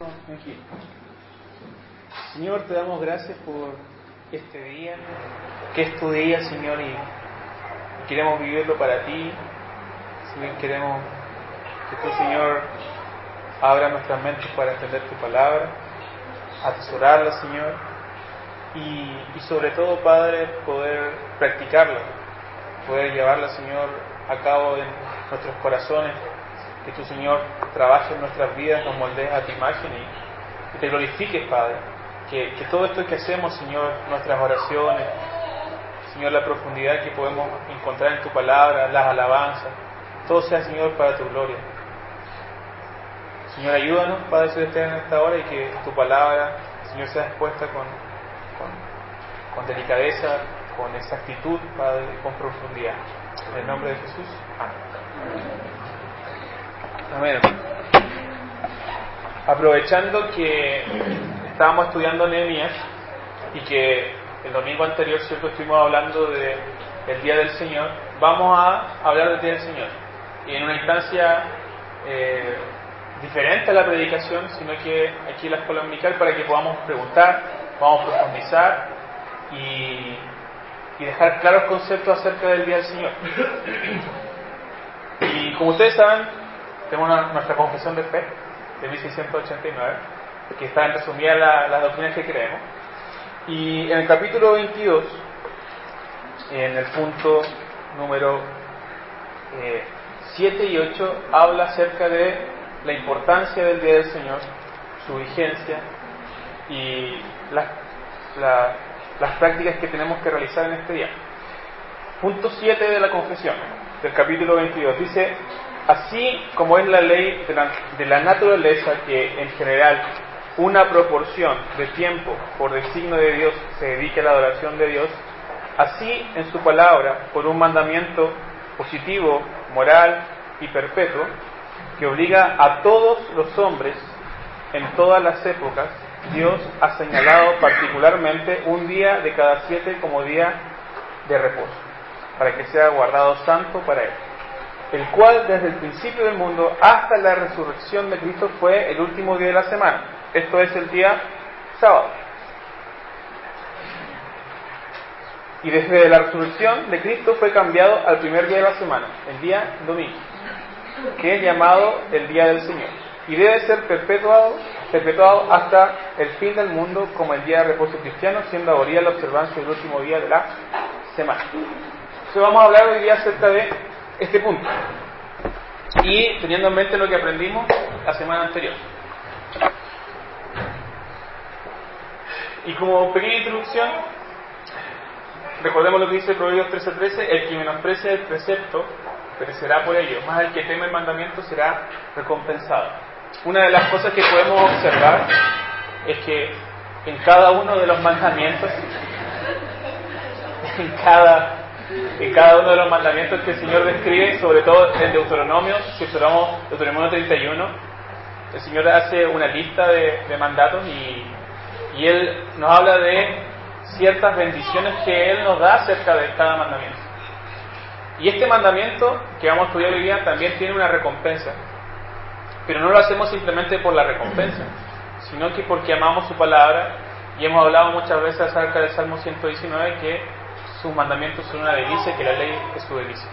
Aquí. Señor, te damos gracias por este día, que es tu día, Señor, y queremos vivirlo para ti. Señor, queremos que tú, Señor, abra nuestras mentes para entender tu palabra, atesorarla, Señor, y sobre todo, Padre, poder practicarla, poder llevarla, Señor, a cabo en nuestros corazones. Que tú, Señor, trabajes en nuestras vidas, nos moldees a tu imagen y te glorifiques, Padre. Que todo esto que hacemos, Señor, nuestras oraciones, Señor, la profundidad que podemos encontrar en tu palabra, las alabanzas, todo sea, Señor, para tu gloria. Señor, ayúdanos, Padre Celestial, en esta hora y que tu palabra, Señor, sea expuesta con delicadeza, con exactitud, Padre, y con profundidad. En el nombre de Jesús. Amén. Amén. Aprovechando que estábamos estudiando Nehemías y que el domingo anterior, cierto, estuvimos hablando del Día del Señor, vamos a hablar del Día del Señor y en una instancia diferente a la predicación, sino que aquí en la escuela dominical, para que podamos preguntar, podamos profundizar y dejar claros conceptos acerca del Día del Señor. Y como ustedes saben, tenemos nuestra confesión de fe de 1689, que está en resumida las doctrinas que creemos. Y en el capítulo 22, en el punto número 7 y 8, habla acerca de la importancia del Día del Señor, su vigencia y las prácticas que tenemos que realizar en este día. Punto 7 de la confesión, del capítulo 22, dice: así como es la ley de la naturaleza que en general una proporción de tiempo por designio de Dios se dedique a la adoración de Dios, así en su palabra, por un mandamiento positivo, moral y perpetuo, que obliga a todos los hombres en todas las épocas, Dios ha señalado particularmente un día de cada 7 como día de reposo, para que sea guardado santo para él, el cual desde el principio del mundo hasta la resurrección de Cristo fue el último día de la semana, esto es el día sábado. Y desde la resurrección de Cristo fue cambiado al primer día de la semana, el día domingo, que es llamado el día del Señor, y debe ser perpetuado hasta el fin del mundo como el día de reposo cristiano, siendo abolida la observancia del último día de la semana. Entonces vamos a hablar hoy día acerca de este punto y teniendo en mente lo que aprendimos la semana anterior. Y como pequeña introducción, recordemos lo que dice Proverbios 13:13: el que menosprecia el precepto perecerá por ello, más el que teme el mandamiento será recompensado. Una de las cosas que podemos observar es que en cada uno de los mandamientos, en cada uno de los mandamientos que el Señor describe, sobre todo en Deuteronomio, si observamos Deuteronomio 31, el Señor hace una lista de mandatos y Él nos habla de ciertas bendiciones que Él nos da acerca de cada mandamiento. Y este mandamiento que vamos a estudiar hoy día también tiene una recompensa, pero no lo hacemos simplemente por la recompensa, sino que porque amamos su palabra, y hemos hablado muchas veces acerca del Salmo 119, que sus mandamientos son una delicia, que la ley es su delicia.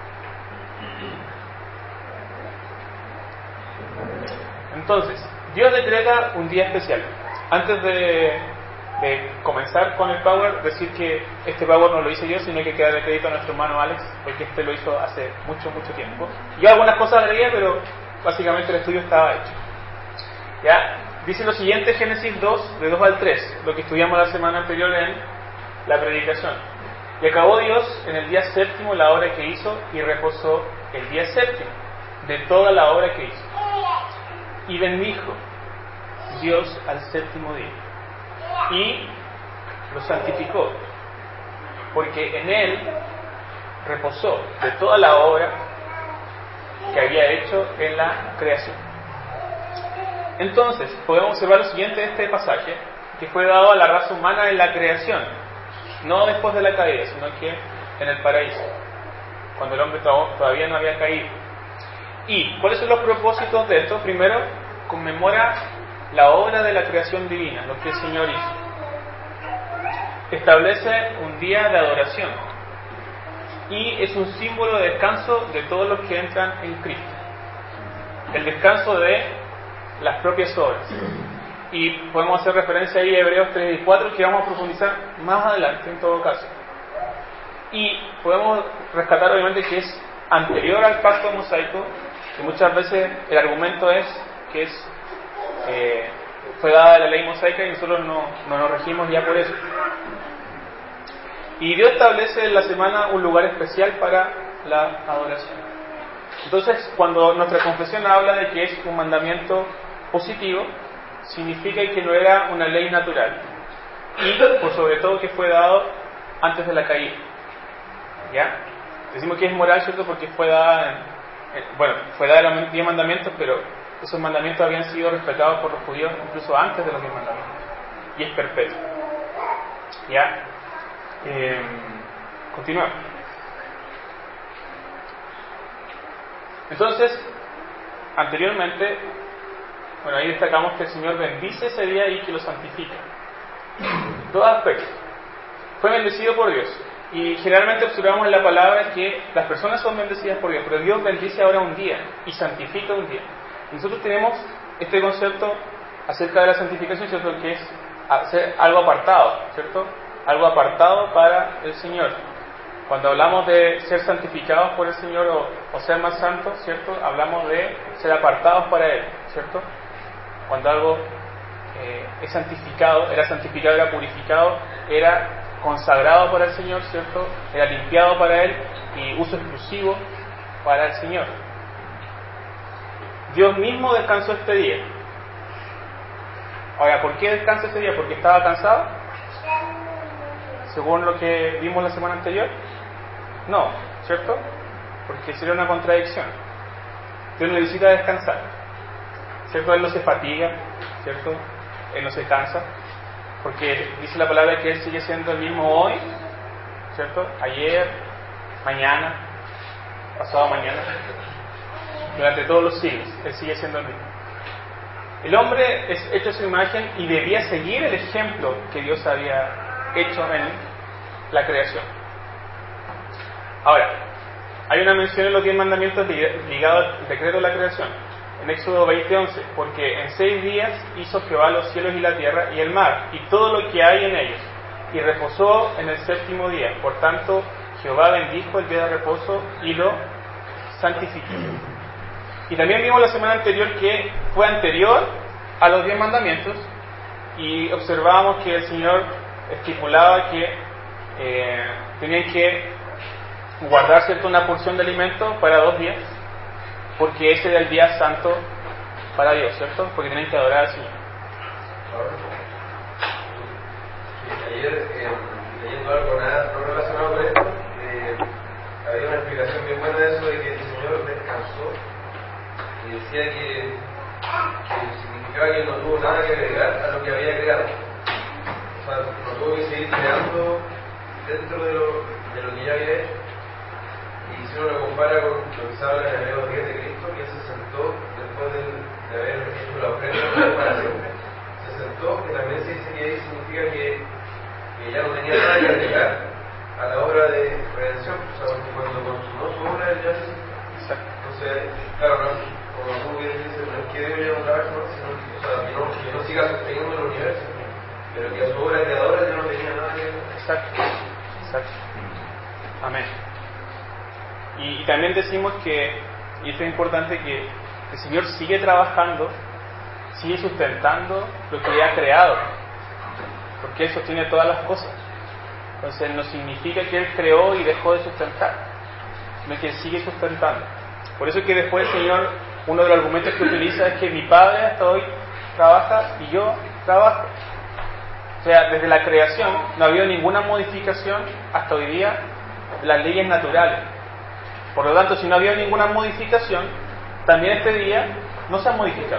Entonces, Dios decreta un día especial. Antes de comenzar con el Power, decir que este Power no lo hice yo, sino que queda de crédito a nuestro hermano Alex, porque este lo hizo hace mucho tiempo. Yo algunas cosas agregué, pero básicamente el estudio estaba hecho. ¿Ya? Dice lo siguiente, Génesis 2, de 2 al 3, lo que estudiamos la semana anterior en la predicación. Y acabó Dios en el día séptimo la obra que hizo, y reposó el día séptimo de toda la obra que hizo. Y bendijo Dios al séptimo día, y lo santificó, porque en él reposó de toda la obra que había hecho en la creación. Entonces, podemos observar lo siguiente de este pasaje, que fue dado a la raza humana en la creación, no después de la caída, sino que en el paraíso, cuando el hombre todavía no había caído. ¿Y cuáles son los propósitos de esto? Primero, conmemora la obra de la creación divina, lo que el Señor hizo. Establece un día de adoración y es un símbolo de descanso de todos los que entran en Cristo. El descanso de las propias obras. Y podemos hacer referencia ahí a Hebreos 3 y 4, que vamos a profundizar más adelante en todo caso. Y podemos rescatar obviamente que es anterior al pacto mosaico, que muchas veces el argumento es que fue dada la ley mosaica y nosotros no nos regimos ya por eso. Y Dios establece en la semana un lugar especial para la adoración. Entonces, cuando nuestra confesión habla de que es un mandamiento positivo, significa que no era una ley natural. Y, por sobre todo, que fue dado antes de la caída. ¿Ya? Decimos que es moral, ¿cierto? Porque fue dada fue dada los 10 mandamientos, pero esos mandamientos habían sido respetados por los judíos incluso antes de los 10 mandamientos. Y es perpetuo. ¿Ya? Continuamos. Entonces, anteriormente, ahí destacamos que el Señor bendice ese día y que lo santifica. Todo aspecto. Fue bendecido por Dios. Y generalmente observamos en la palabra que las personas son bendecidas por Dios, pero Dios bendice ahora un día y santifica un día. Y nosotros tenemos este concepto acerca de la santificación, ¿cierto? Que es hacer algo apartado, ¿cierto? Algo apartado para el Señor. Cuando hablamos de ser santificados por el Señor o ser más santos, ¿cierto? Hablamos de ser apartados para Él, ¿cierto? Cuando algo es santificado, era purificado, era consagrado para el Señor, ¿cierto? Era limpiado para Él y uso exclusivo para el Señor. Dios mismo descansó este día. Ahora, ¿por qué descansa este día? ¿Porque estaba cansado? Según lo que vimos la semana anterior. No, ¿cierto? Porque sería una contradicción. Dios no necesita descansar, ¿cierto? Él no se fatiga, ¿cierto? Él no se cansa, porque dice la palabra que Él sigue siendo el mismo hoy, ¿cierto? Ayer, mañana, pasado mañana, durante todos los siglos, Él sigue siendo el mismo. El hombre es hecho a su imagen y debía seguir el ejemplo que Dios había hecho en la creación. Ahora, hay una mención en los 10 mandamientos ligado al decreto de la creación. En Éxodo 20:11, porque en 6 días hizo Jehová los cielos y la tierra y el mar y todo lo que hay en ellos, y reposó en el 7º día. Por tanto, Jehová bendijo el día de reposo y lo santificó. Y también vimos la semana anterior que fue anterior a los 10 mandamientos y observábamos que el Señor estipulaba que tenían que guardar cierta una porción de alimento para 2 días, porque ese era el día santo para Dios, ¿cierto? Porque tienen que adorar al Señor. Ayer, leyendo algo no relacionado con esto, había una explicación bien buena de eso, de que el Señor descansó y decía que significaba que no tuvo nada que agregar a lo que había creado. O sea, no tuvo que seguir creando dentro de lo que ya había hecho. Y si uno lo compara con lo que se habla en Hebreos 10 de Cristo, que Él se sentó después de haber hecho la ofrenda para siempre, se sentó, que también se dice que ahí significa que ya no tenía nada que agregar a la obra de redención. O sea, cuando consumó su obra, Él ya se sentó. Entonces, claro, como tú bien dices, no es que Dios ya no trabaje más, sino que no siga sosteniendo el universo, pero que a su obra creadora ya no tenía nada que agregar. Exacto. Amén. Y también decimos que, y esto es importante, que el Señor sigue trabajando, sigue sustentando lo que ha creado, porque Él sostiene todas las cosas. Entonces no significa que Él creó y dejó de sustentar, sino que Él sigue sustentando. Por eso es que después el Señor, uno de los argumentos que utiliza es que mi Padre hasta hoy trabaja y yo trabajo. O sea, desde la creación no ha habido ninguna modificación hasta hoy día de las leyes naturales. Por lo tanto, si no había ninguna modificación, también este día no se ha modificado.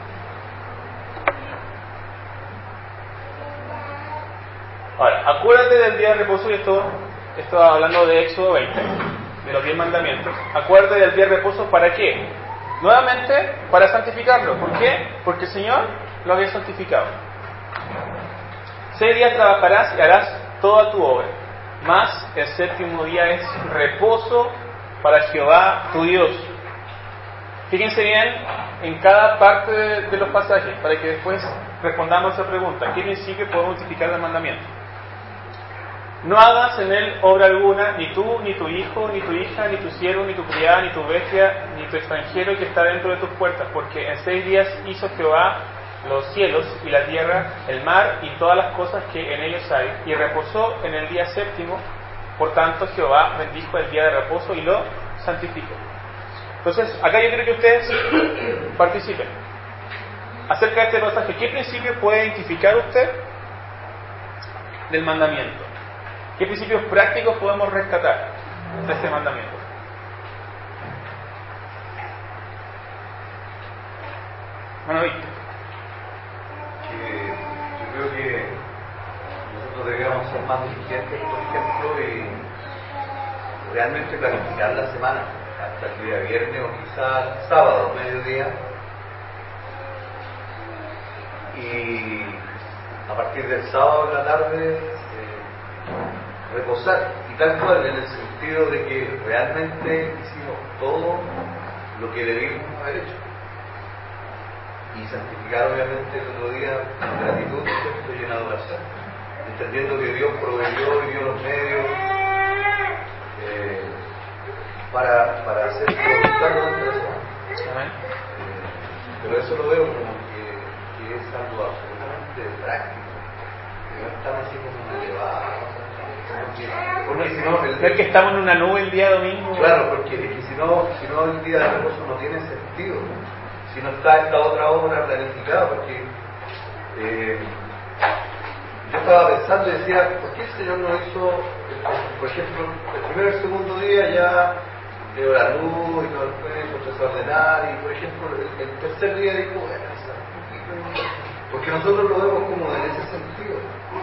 Ahora, acuérdate del día de reposo, y esto hablando de Éxodo 20, de los 10 mandamientos. Acuérdate del día de reposo, ¿para qué? Nuevamente, para santificarlo. ¿Por qué? Porque el Señor lo había santificado. 6 días trabajarás y harás toda tu obra, mas el séptimo día es reposo para Jehová tu Dios. Fíjense bien en cada parte de los pasajes, para que después respondamos a esa pregunta: ¿qué principio podemos utilizar del mandamiento? No hagas en él obra alguna, ni tú, ni tu hijo, ni tu hija, ni tu siervo, ni tu criada, ni tu bestia, ni tu extranjero que está dentro de tus puertas, porque en 6 días hizo Jehová los cielos y la tierra, el mar y todas las cosas que en ellos hay, y reposó en el día séptimo. Por tanto Jehová bendijo el día de reposo y lo santificó. Entonces, acá yo quiero que ustedes participen acerca de este pasaje. ¿Qué principio puede identificar usted del mandamiento? ¿Qué principios prácticos podemos rescatar de este mandamiento? Bueno, Víctor. Yo creo que nosotros deberíamos ser más diligentes, por ejemplo, y realmente planificar la semana hasta el día viernes o quizás sábado, mediodía, y a partir del sábado en la tarde reposar, y tal cual, en el sentido de que realmente hicimos todo lo que debimos haber hecho, y santificar obviamente el otro día con gratitud, ¿cierto?, y en adoración, entendiendo que Dios proveyó y dio los medios para hacer su voluntad durante la semana. Pero eso lo veo como que es algo absolutamente práctico, que no están así como elevados. Porque si no, no es que estamos en una nube el día domingo. Claro, porque si no el día de reposo no tiene sentido. Si no está esta otra obra planificada, porque yo estaba pensando y decía, ¿por qué el Señor no hizo, por ejemplo, el primer y el segundo día ya dio la luz y todo el cuerpo, empezó a ordenar, y por ejemplo el tercer día dijo, voy a descansar un poquito, porque nosotros lo vemos como en ese sentido.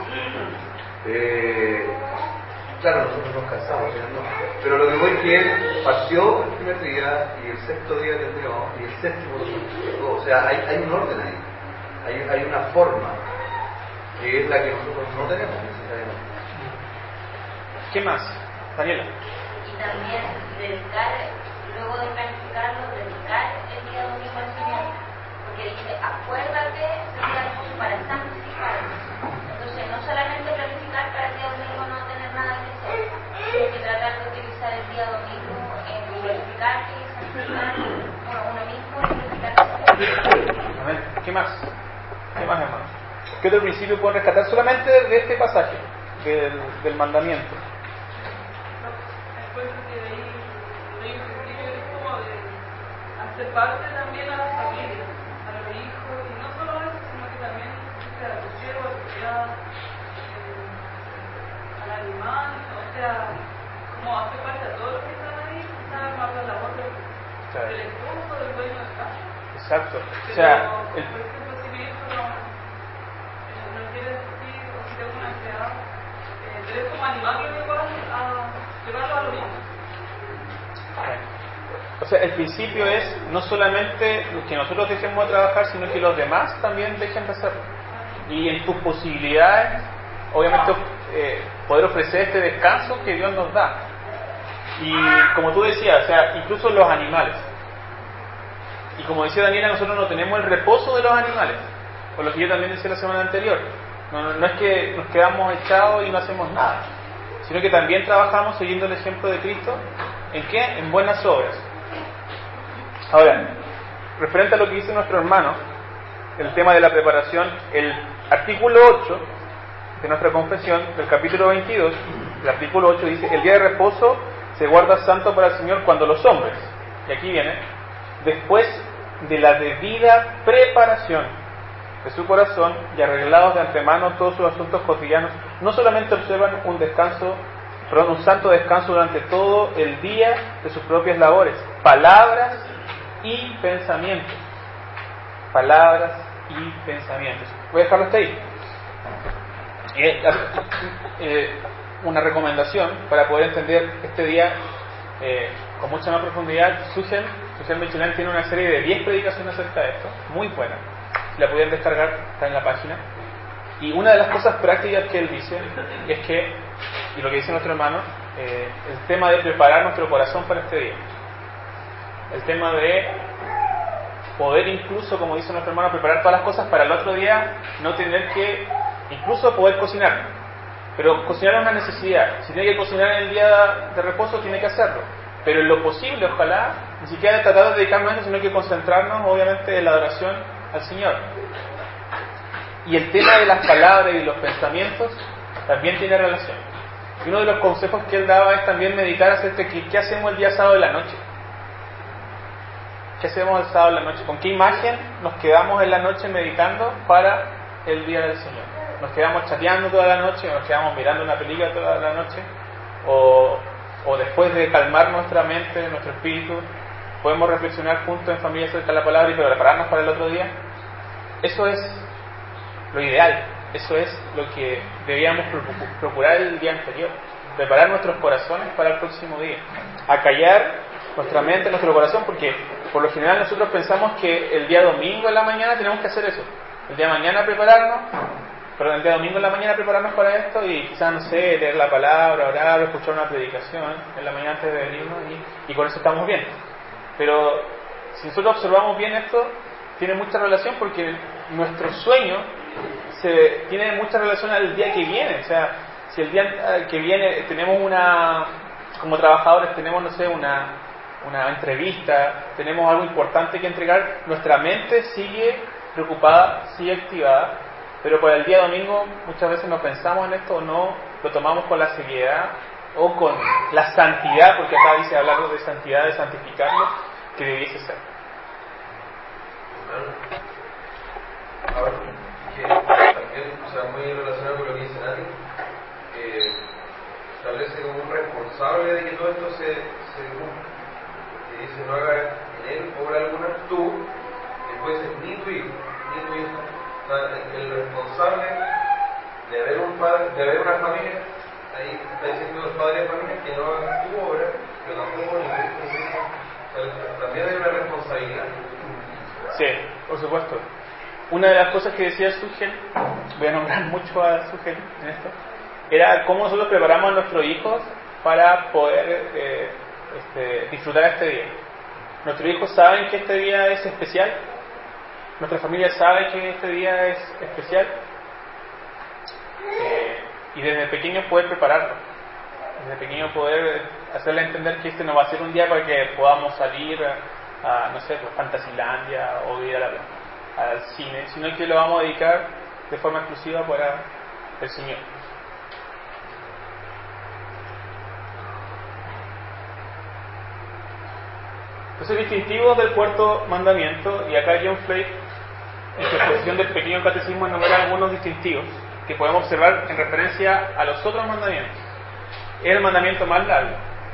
Claro, nosotros nos cansamos, no, pero lo que voy es que él partió el primer día y el sexto día terminó y el séptimo lo santificó. O sea, hay un orden ahí, hay una forma que es la que nosotros no tenemos necesariamente. ¿Qué más, Daniela? Y también dedicar, luego de planificarlo, dedicar el día domingo al Señor, porque dice, acuérdate del día de reposo para santificarlo. Entonces, no solamente planificar para el día domingo no tener nada que hacer, sino que tratar de utilizar el día domingo en glorificarse y santificar a uno mismo y glorificarse. Amén. ¿Qué más? ¿Qué más, hermanos? ¿Qué otro principio pueden rescatar solamente de este pasaje, del mandamiento? Encuentro que de ahí un principio es como de hacer parte también a la familia, a los hijos, y no solo eso, sino que también a tu siervo, a tu criada, al animal, o sea, como hacer parte a todos los que están ahí, quizás más la labor del esposo, del dueño de casa. Exacto. Pero, o sea, por ejemplo, si mi hijo no quiere decir, o si tengo una criada, pero es como animarlo igual a llevarlo a lo mismo. O sea, el principio es no solamente que nosotros dejemos de trabajar, sino que los demás también dejen de hacerlo. Y en tus posibilidades, obviamente, poder ofrecer este descanso que Dios nos da. Y como tú decías, o sea, incluso los animales. Y como decía Daniela, nosotros no tenemos el reposo de los animales, por lo que yo también decía la semana anterior. No es que nos quedamos echados y no hacemos nada, sino que también trabajamos siguiendo el ejemplo de Cristo. ¿En qué? En buenas obras. Ahora, referente a lo que dice nuestro hermano, el tema de la preparación, el artículo 8 de nuestra confesión, del capítulo 22, el artículo 8 dice, el día de reposo se guarda santo para el Señor cuando los hombres, y aquí viene, después de la debida preparación de su corazón y arreglados de antemano todos sus asuntos cotidianos, no solamente observan un santo descanso durante todo el día de sus propias labores, palabras y pensamientos. Palabras y pensamientos. Voy a dejarlo hasta ahí. Una recomendación para poder entender este día con mucha más profundidad. Susan Michelin tiene una serie de 10 predicaciones acerca de esto, muy buena. la pueden descargar, está en la página. Y una de las cosas prácticas que él dice es que, y lo que dice nuestro hermano, el tema de preparar nuestro corazón para este día. El tema de poder incluso, como dice nuestro hermano, preparar todas las cosas para el otro día, no tener que, incluso poder cocinar. Pero cocinar es una necesidad. Si tiene que cocinar en el día de reposo, tiene que hacerlo. Pero en lo posible, ojalá, ni siquiera tratar de dedicarnos a eso, sino que concentrarnos, obviamente, en la adoración al Señor. Y el tema de las palabras y los pensamientos también tiene relación. Y uno de los consejos que él daba es también meditar acerca de qué hacemos el día sábado de la noche. ¿Qué hacemos el sábado de la noche? ¿Con qué imagen nos quedamos en la noche meditando para el día del Señor? ¿Nos quedamos chateando toda la noche? ¿O nos quedamos mirando una película toda la noche? ¿O después de calmar nuestra mente, nuestro espíritu, podemos reflexionar juntos en familia acerca de la palabra y prepararnos para el otro día? Eso es lo ideal. Eso es lo que debíamos procurar el día anterior. Preparar nuestros corazones para el próximo día. Acallar nuestra mente, nuestro corazón, porque por lo general nosotros pensamos que el día domingo en la mañana tenemos que hacer eso. El día mañana prepararnos, perdón, el día domingo en la mañana prepararnos para esto y quizás, no sé, leer la palabra, orar, escuchar una predicación en la mañana antes de venirnos y con eso estamos bien. Pero si nosotros observamos bien esto, tiene mucha relación porque nuestro sueño tiene mucha relación al día que viene. O sea, si el día que viene tenemos como trabajadores tenemos, no sé, una entrevista, tenemos algo importante que entregar, nuestra mente sigue preocupada, sigue activada, pero para el día domingo muchas veces no pensamos en esto o no lo tomamos con la seriedad o con la santidad, porque acá dice hablar de santidad, de santificarlo, que debiese ser. Ahora, que también, o sea, muy relacionado con lo que dice Nati, establece como un responsable de que todo esto se cumpla. Que dice, no haga en él obra alguna tú, después es ni tu hijo, ni tu hija. O sea, el responsable de haber un padre, de haber una familia, ahí está diciendo el padre de familia que no haga tu obra, pero tampoco ni tu hijo, ni tu hija. O sea, también hay una responsabilidad. Sí, por supuesto. Una de las cosas que decía Sugel, voy a nombrar mucho a Sugel en esto, era cómo nosotros preparamos a nuestros hijos para poder disfrutar este día. Nuestros hijos saben que este día es especial, nuestra familia sabe que este día es especial, y desde pequeños poder prepararlo, desde pequeño poder hacerle entender que este no va a ser un día para que podamos salir a no sé, pues Fantasylandia o ir al cine, sino que lo vamos a dedicar de forma exclusiva para el Señor. Entonces, distintivos del cuarto mandamiento, y acá John Flake, en su exposición del pequeño catecismo, enumera algunos distintivos que podemos observar en referencia a los otros mandamientos. Es el mandamiento más largo.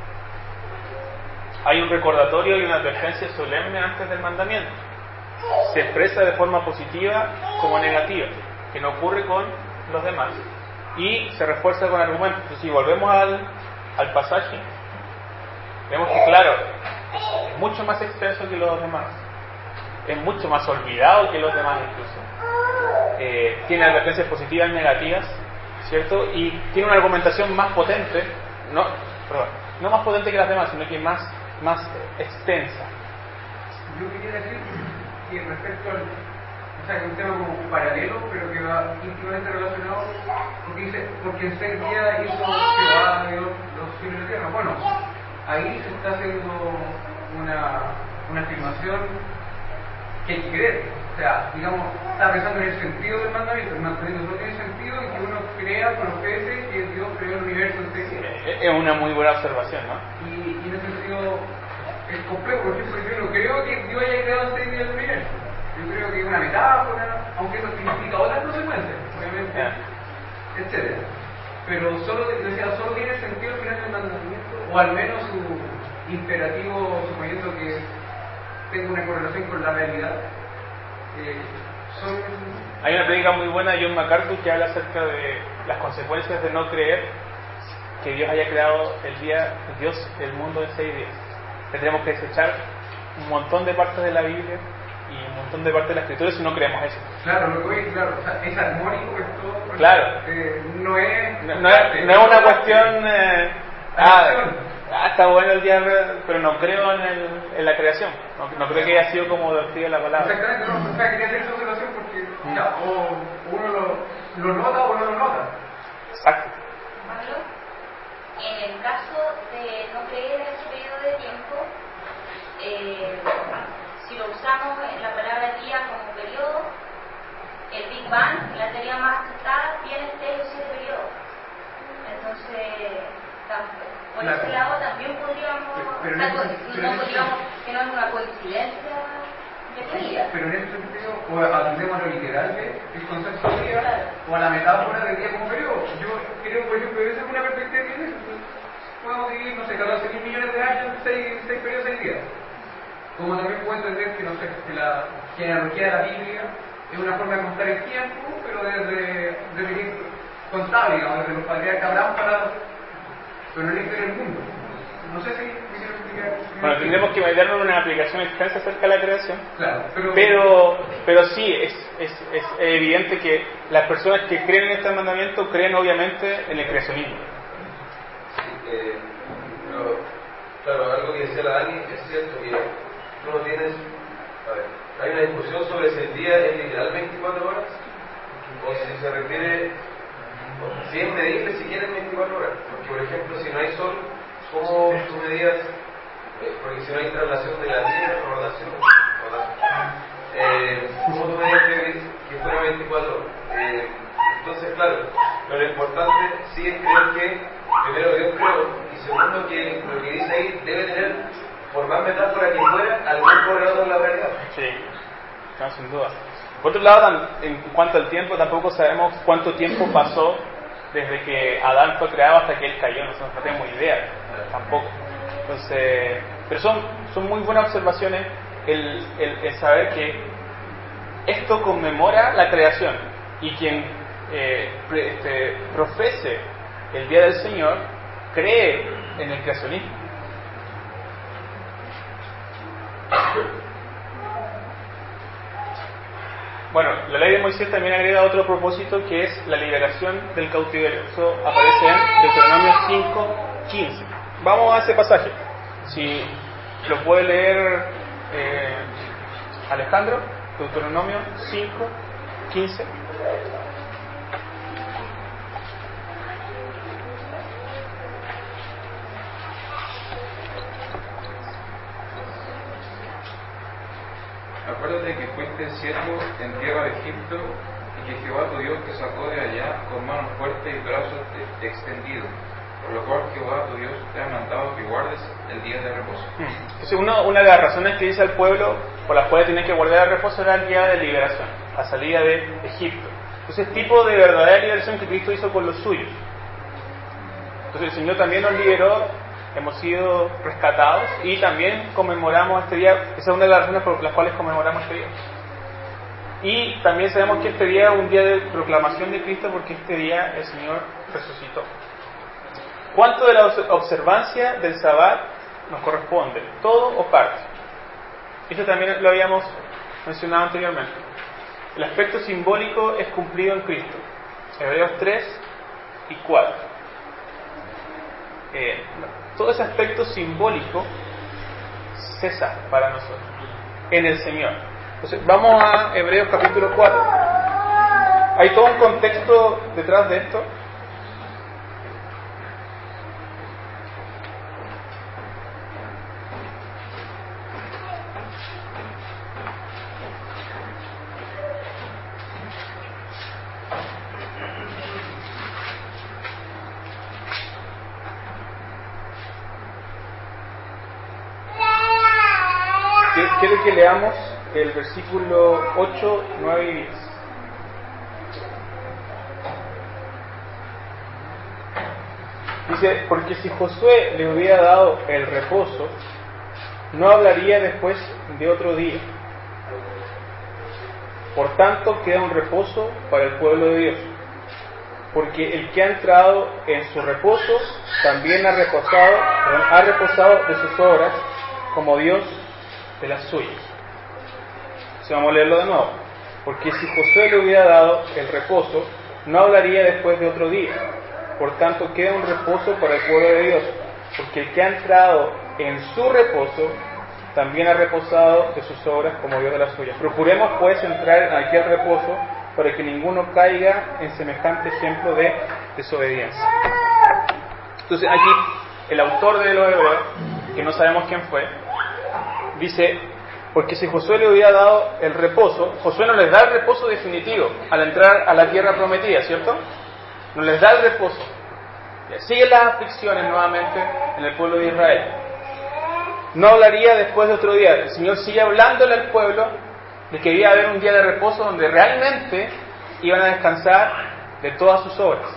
Hay un recordatorio y una advertencia solemne antes del mandamiento. Se expresa de forma positiva como negativa, que no ocurre con los demás. Y se refuerza con argumentos. Entonces, si volvemos al pasaje, vemos que, claro, es mucho más extenso que los demás. Es mucho más olvidado que los demás incluso. Tiene advertencias positivas y negativas, ¿cierto? Y tiene una argumentación más potente, no más potente que las demás, sino que más extensa. Yo quería decir que respecto al, o sea, que es un tema como paralelo, pero que va íntimamente relacionado, porque dice, porque en 6 días hizo Jehová Dios los cielos y la tierra. Bueno, ahí se está haciendo una afirmación que hay que creer. O sea, digamos, está pensando en el sentido del mandamiento. El mandamiento no tiene sentido en que uno crea, profese que Dios creó el universo en 6 días. Es una muy buena observación, ¿no? Y en ese sentido es complejo, por ejemplo, yo no creo que Dios haya creado en 6 días el universo. Yo creo que es una metáfora, aunque eso significa otras consecuencias, obviamente, etcétera. Pero solo tiene sentido al final del mandamiento, o al menos su imperativo, suponiendo que tenga una correlación con la realidad. Hay una prédica muy buena de John MacArthur que habla acerca de las consecuencias de no creer que Dios haya creado el mundo en 6 días. Tendremos que desechar un montón de partes de la Biblia y un montón son de parte de la Escritura si no creemos eso. Claro, lo que voy, claro, o sea, es armónico esto. Claro. No es. No es una cuestión. Está bueno el día, pero no creo en la creación. No creo que haya sido como describe la palabra. Exactamente, no. O sea, quería hacer esa observación porque ya, o uno lo nota o no lo nota. Exacto. Pablo, en el caso de no creer en ese periodo de tiempo, si lo usamos en la palabra día como periodo, el Big Bang, la teoría más aceptada, tiene 6 o 7 periodos. Entonces, por ese lado también podríamos, que no es una coincidencia de teoría. Pero en ese sentido, o atendemos a lo literal del concepto de día, o a la metáfora de día como periodo. Yo creo, por ejemplo, esa es una perspectiva que tiene. Podemos dividir, no sé, 14.000 millones de años, 6 periodos, 6 días. Como también puedo entender que, no sé, que la genealogía de la Biblia es una forma de contar el tiempo, pero desde contable, digamos, desde los patriarcas Abraham pero no la historia del mundo. No sé si me quiero explicar. Bueno, tendremos que meternos en una aplicación extensa acerca de la creación. Claro, pero sí, es evidente que las personas que creen en este mandamiento creen obviamente en el creacionismo. Sí, claro, algo que decía la Dani, es cierto que tú no tienes. A ver, hay una discusión sobre si el día es literal 24 horas o si se refiere. Si es medible, si quieren 24 horas. Porque, por ejemplo, si no hay sol, ¿cómo tú medías? Porque si no hay traslación de la Tierra, rotación, ¿cómo tú medías que fuera 24 horas? Entonces, claro, lo importante sí es creer que, primero, Dios creó, y segundo, que lo que dice ahí debe tener, por más metáfora que fuera, algún correlato en la realidad. Sí, no, sin duda. Por otro lado, en cuanto al tiempo, tampoco sabemos cuánto tiempo pasó desde que Adán fue creado hasta que él cayó, no tenemos idea, tampoco. Entonces, pero son muy buenas observaciones el saber que esto conmemora la creación y quien profese el día del Señor cree en el creacionismo. Bueno, la ley de Moisés también agrega otro propósito que es la liberación del cautiverio. Eso aparece en Deuteronomio 5:15. Vamos a ese pasaje. Si lo puede leer Alejandro, Deuteronomio 5:15. Acuérdate que fuiste siervo en tierra de Egipto y que Jehová tu Dios te sacó de allá con mano fuerte y brazos extendidos, por lo cual Jehová tu Dios te ha mandado que guardes el día de reposo. Entonces una de las razones que dice al pueblo por las cuales tiene que guardar el reposo era el día de liberación, la salida de Egipto. Entonces tipo de verdadera liberación que Cristo hizo con los suyos. Entonces el Señor también nos liberó, hemos sido rescatados y también conmemoramos este día. Esa es una de las razones por las cuales conmemoramos este día. Y también sabemos que este día es un día de proclamación de Cristo porque este día el Señor resucitó. ¿Cuánto de la observancia del Sabbat nos corresponde? ¿Todo o parte? Esto también lo habíamos mencionado anteriormente. El aspecto simbólico es cumplido en Cristo. Hebreos 3 y 4. Todo ese aspecto simbólico cesa para nosotros en el Señor. Entonces vamos a Hebreos capítulo 4. Hay todo un contexto detrás de esto. Quiero que leamos el versículo 8, 9 y 10. Dice, porque si Josué le hubiera dado el reposo, no hablaría después de otro día. Por tanto, queda un reposo para el pueblo de Dios. Porque el que ha entrado en su reposo también ha reposado de sus obras, como Dios de las suyas. Entonces vamos a leerlo de nuevo. Porque si Josué le hubiera dado el reposo, no hablaría después de otro día. Por tanto, queda un reposo para el pueblo de Dios. Porque el que ha entrado en su reposo, también ha reposado de sus obras como Dios de las suyas. Procuremos pues entrar en aquel reposo para que ninguno caiga en semejante ejemplo de desobediencia. Entonces aquí el autor de los Hebreos, que no sabemos quién fue, dice, porque si Josué le hubiera dado el reposo, Josué no les da el reposo definitivo al entrar a la tierra prometida, ¿cierto? No les da el reposo. Siguen las aflicciones nuevamente en el pueblo de Israel. No hablaría después de otro día. El Señor sigue hablándole al pueblo de que debía haber un día de reposo donde realmente iban a descansar de todas sus obras.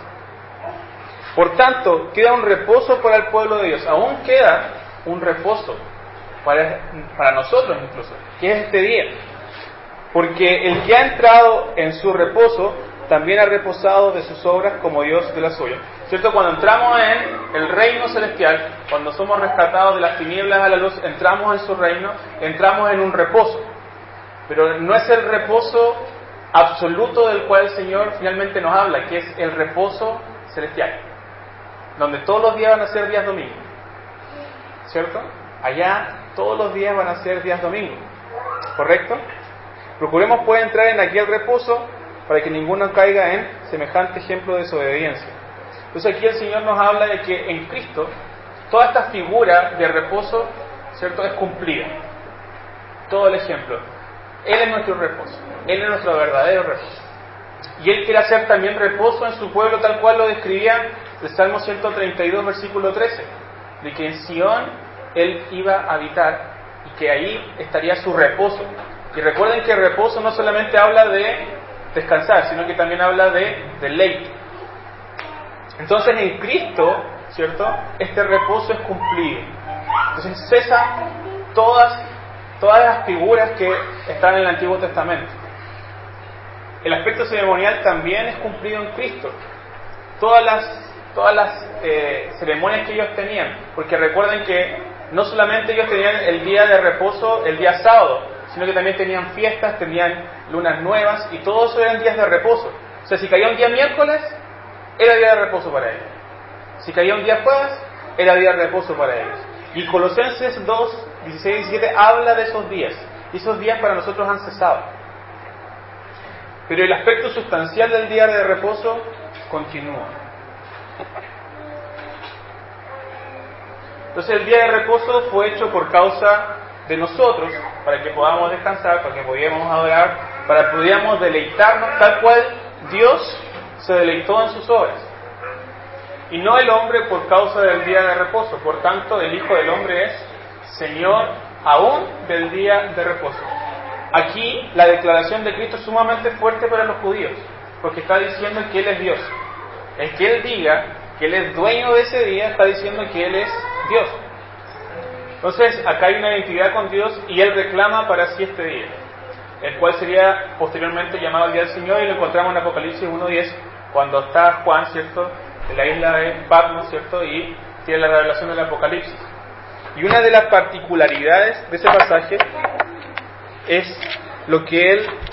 Por tanto, queda un reposo para el pueblo de Dios. Aún queda un reposo para nosotros incluso, que es este día. Porque el que ha entrado en su reposo también ha reposado de sus obras como Dios de las suyas. ¿Cierto? Cuando entramos en el reino celestial, cuando somos rescatados de las tinieblas a la luz, entramos en su reino, entramos en un reposo. Pero no es el reposo absoluto del cual el Señor finalmente nos habla, que es el reposo celestial, donde todos los días van a ser días domingo. ¿Cierto? Allá todos los días van a ser días domingo. ¿Correcto? Procuremos pues entrar en aquel reposo para que ninguno caiga en semejante ejemplo de desobediencia. Entonces aquí el Señor nos habla de que en Cristo toda esta figura de reposo, ¿cierto?, es cumplida. Todo el ejemplo. Él es nuestro reposo. Él es nuestro verdadero reposo. Y Él quiere hacer también reposo en su pueblo, tal cual lo describía el Salmo 132, versículo 13, de que en Sion Él iba a habitar y que ahí estaría su reposo. Y recuerden que el reposo no solamente habla de descansar, sino que también habla de deleite. Entonces en Cristo, ¿cierto?, este reposo es cumplido. Entonces cesan todas las figuras que están en el Antiguo Testamento. El aspecto ceremonial también es cumplido en Cristo. Todas las ceremonias que ellos tenían, porque recuerden que no solamente ellos tenían el día de reposo el día sábado, sino que también tenían fiestas, tenían lunas nuevas, y todos eso eran días de reposo. O sea, si caía un día miércoles, era día de reposo para ellos. Si caía un día jueves, era día de reposo para ellos. Y Colosenses 2, 16 y 17 habla de esos días. Y esos días para nosotros han cesado. Pero el aspecto sustancial del día de reposo continúa. Entonces el día de reposo fue hecho por causa de nosotros, para que podamos descansar, para que pudiéramos adorar, para que pudiéramos deleitarnos tal cual Dios se deleitó en sus obras. Y no el hombre por causa del día de reposo. Por tanto, el Hijo del Hombre es Señor aún del día de reposo. Aquí la declaración de Cristo es sumamente fuerte para los judíos, porque está diciendo que Él es Dios. El que Él diga que Él es dueño de ese día, está diciendo que Él es Dios. Entonces, acá hay una identidad con Dios y Él reclama para sí este día, el cual sería posteriormente llamado el Día del Señor, y lo encontramos en Apocalipsis 1.10, cuando está Juan, ¿cierto?, en la isla de Patmos, ¿cierto?, y tiene la revelación del Apocalipsis. Y una de las particularidades de ese pasaje es lo que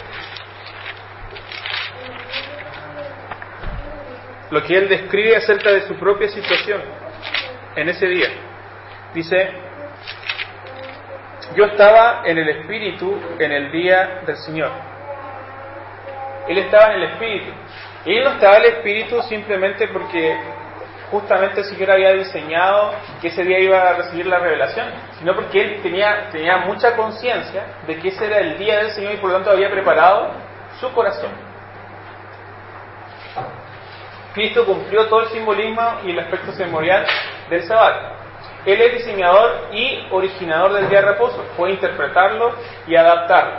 él describe acerca de su propia situación en ese día. Dice: yo estaba en el Espíritu en el día del Señor. Él estaba en el Espíritu. Y Él no estaba en el Espíritu simplemente porque justamente el Señor había diseñado que ese día iba a recibir la revelación, sino porque Él tenía mucha conciencia de que ese era el día del Señor y por lo tanto había preparado su corazón. Cristo cumplió todo el simbolismo y el aspecto ceremonial del Sabbat. Él es diseñador y originador del día de reposo. Puede interpretarlo y adaptarlo.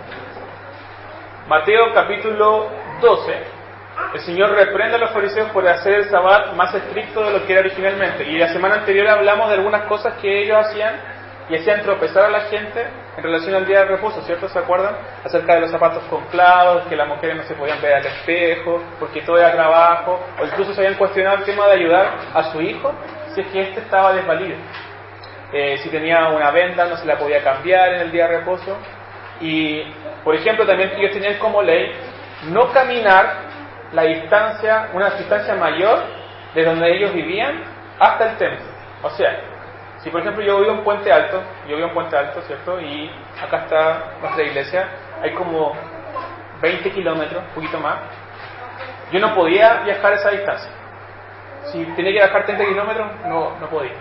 Mateo capítulo 12. El Señor reprende a los fariseos por hacer el Sabbat más estricto de lo que era originalmente. Y la semana anterior hablamos de algunas cosas que ellos hacían y hacían tropezar a la gente en relación al día de reposo, ¿cierto? ¿Se acuerdan? Acerca de los zapatos con clavos, que las mujeres no se podían ver al espejo, porque todo era trabajo, o incluso se habían cuestionado el tema de ayudar a su hijo si es que éste estaba desvalido. Si tenía una venda no se la podía cambiar en el día de reposo. Y Por ejemplo, también ellos tenían como ley no caminar una distancia mayor de donde ellos vivían hasta el templo. O sea, si por ejemplo yo vivo en Puente Alto, ¿cierto? Y acá está nuestra iglesia, hay como 20 kilómetros, un poquito más. Yo no podía viajar esa distancia. Si tenía que viajar 30 kilómetros, no podía.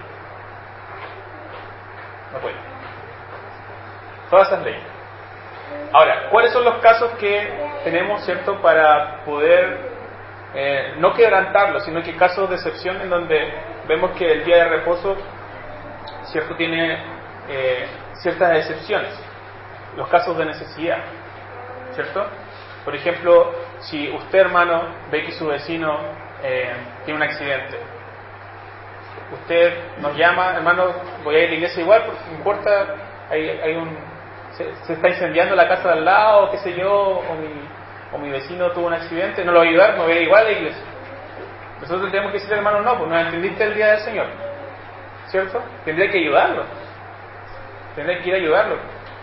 No podía. Todas esas leyes. Ahora, ¿cuáles son los casos que tenemos, cierto, para poder no quebrantarlo, sino que casos de excepción en donde vemos que el día de reposo, cierto, tiene ciertas excepciones? Los casos de necesidad, ¿cierto? Por ejemplo, si usted, hermano, ve que su vecino tiene un accidente, usted nos llama, hermano, voy a ir a la iglesia igual, porque no importa, se está incendiando la casa de al lado, qué sé yo, o mi vecino tuvo un accidente, no lo voy a ayudar, me voy a ir igual a la iglesia. Nosotros tenemos que decir, hermano, no, pues no entendiste el día del Señor, ¿cierto? Tendría que ayudarlo, tendría que ir a ayudarlo.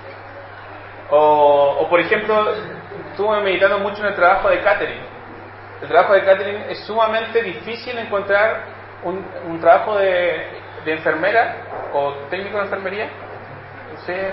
O por ejemplo, estuve meditando mucho en el trabajo de catering. El trabajo de catering es sumamente difícil encontrar un trabajo de enfermera o técnico de enfermería. ¿Usted?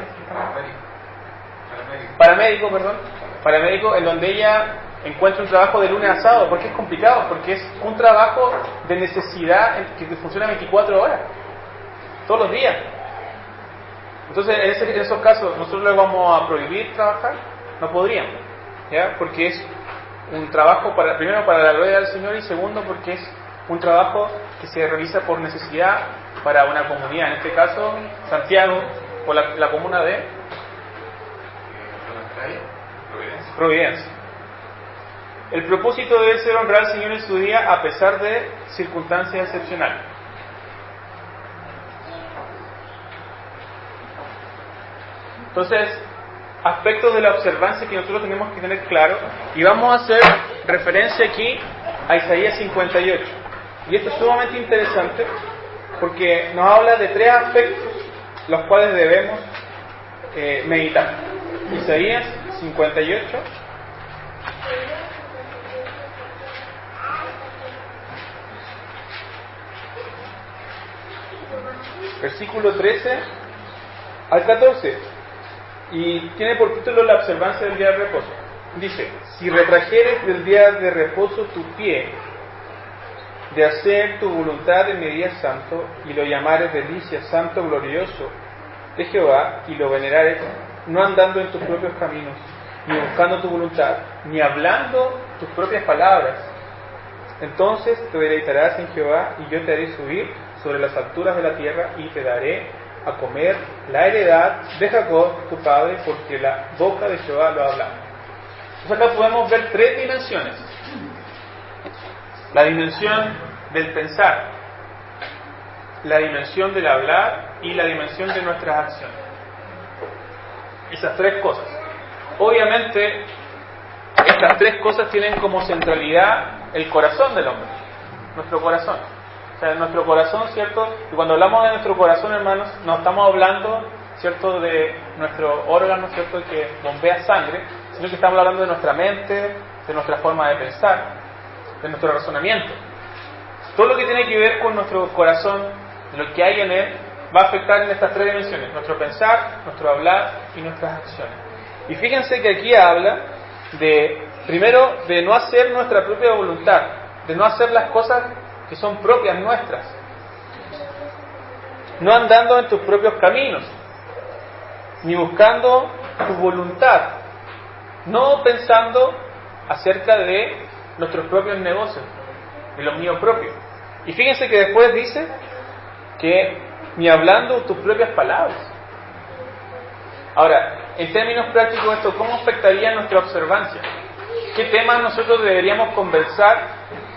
Paramédico, en donde ella encuentra un trabajo de lunes a sábado, porque es complicado, porque es un trabajo de necesidad que funciona 24 horas, todos los días. Entonces, en esos casos, nosotros les vamos a prohibir trabajar, no podríamos, ¿ya? Porque es un trabajo, primero para la gloria del Señor, y segundo porque es un trabajo que se realiza por necesidad para una comunidad, en este caso Santiago, o la comuna de Providencia. El propósito debe ser honrar al Señor en su día a pesar de circunstancias excepcionales. Entonces, aspectos de la observancia que nosotros tenemos que tener claro, y vamos a hacer referencia aquí a Isaías 58. Y esto es sumamente interesante porque nos habla de 3 aspectos los cuales debemos meditar. Isaías 58, versículo 13 al 14, y tiene por título la observancia del día de reposo. Dice: si retrajeres del día de reposo tu pie de hacer tu voluntad en mi día santo, y lo llamares delicia, santo, glorioso de Jehová, y lo venerares, no andando en tus propios caminos, ni buscando tu voluntad, ni hablando tus propias palabras, entonces te deleitarás en Jehová, y yo te haré subir sobre las alturas de la tierra, y te daré a comer la heredad de Jacob tu padre, porque la boca de Jehová lo ha hablado. Entonces acá podemos ver 3 dimensiones: la dimensión del pensar, la dimensión del hablar y la dimensión de nuestras acciones. Esas 3 cosas. Obviamente, estas 3 cosas tienen como centralidad el corazón del hombre, nuestro corazón. O sea, nuestro corazón, ¿cierto? Y cuando hablamos de nuestro corazón, hermanos, no estamos hablando, ¿cierto?, de nuestro órgano, ¿cierto?, que bombea sangre, sino que estamos hablando de nuestra mente, de nuestra forma de pensar, de nuestro razonamiento. Todo lo que tiene que ver con nuestro corazón, lo que hay en él, va a afectar en estas 3 dimensiones: nuestro pensar, nuestro hablar y nuestras acciones. Y fíjense que aquí habla primero, de no hacer nuestra propia voluntad, de no hacer las cosas que son propias nuestras, no andando en tus propios caminos, ni buscando tu voluntad, no pensando acerca de nuestros propios negocios, de lo mío propio. Y fíjense que después dice que ni hablando tus propias palabras. Ahora, en términos prácticos, esto, ¿cómo afectaría nuestra observancia? ¿Qué temas nosotros deberíamos conversar,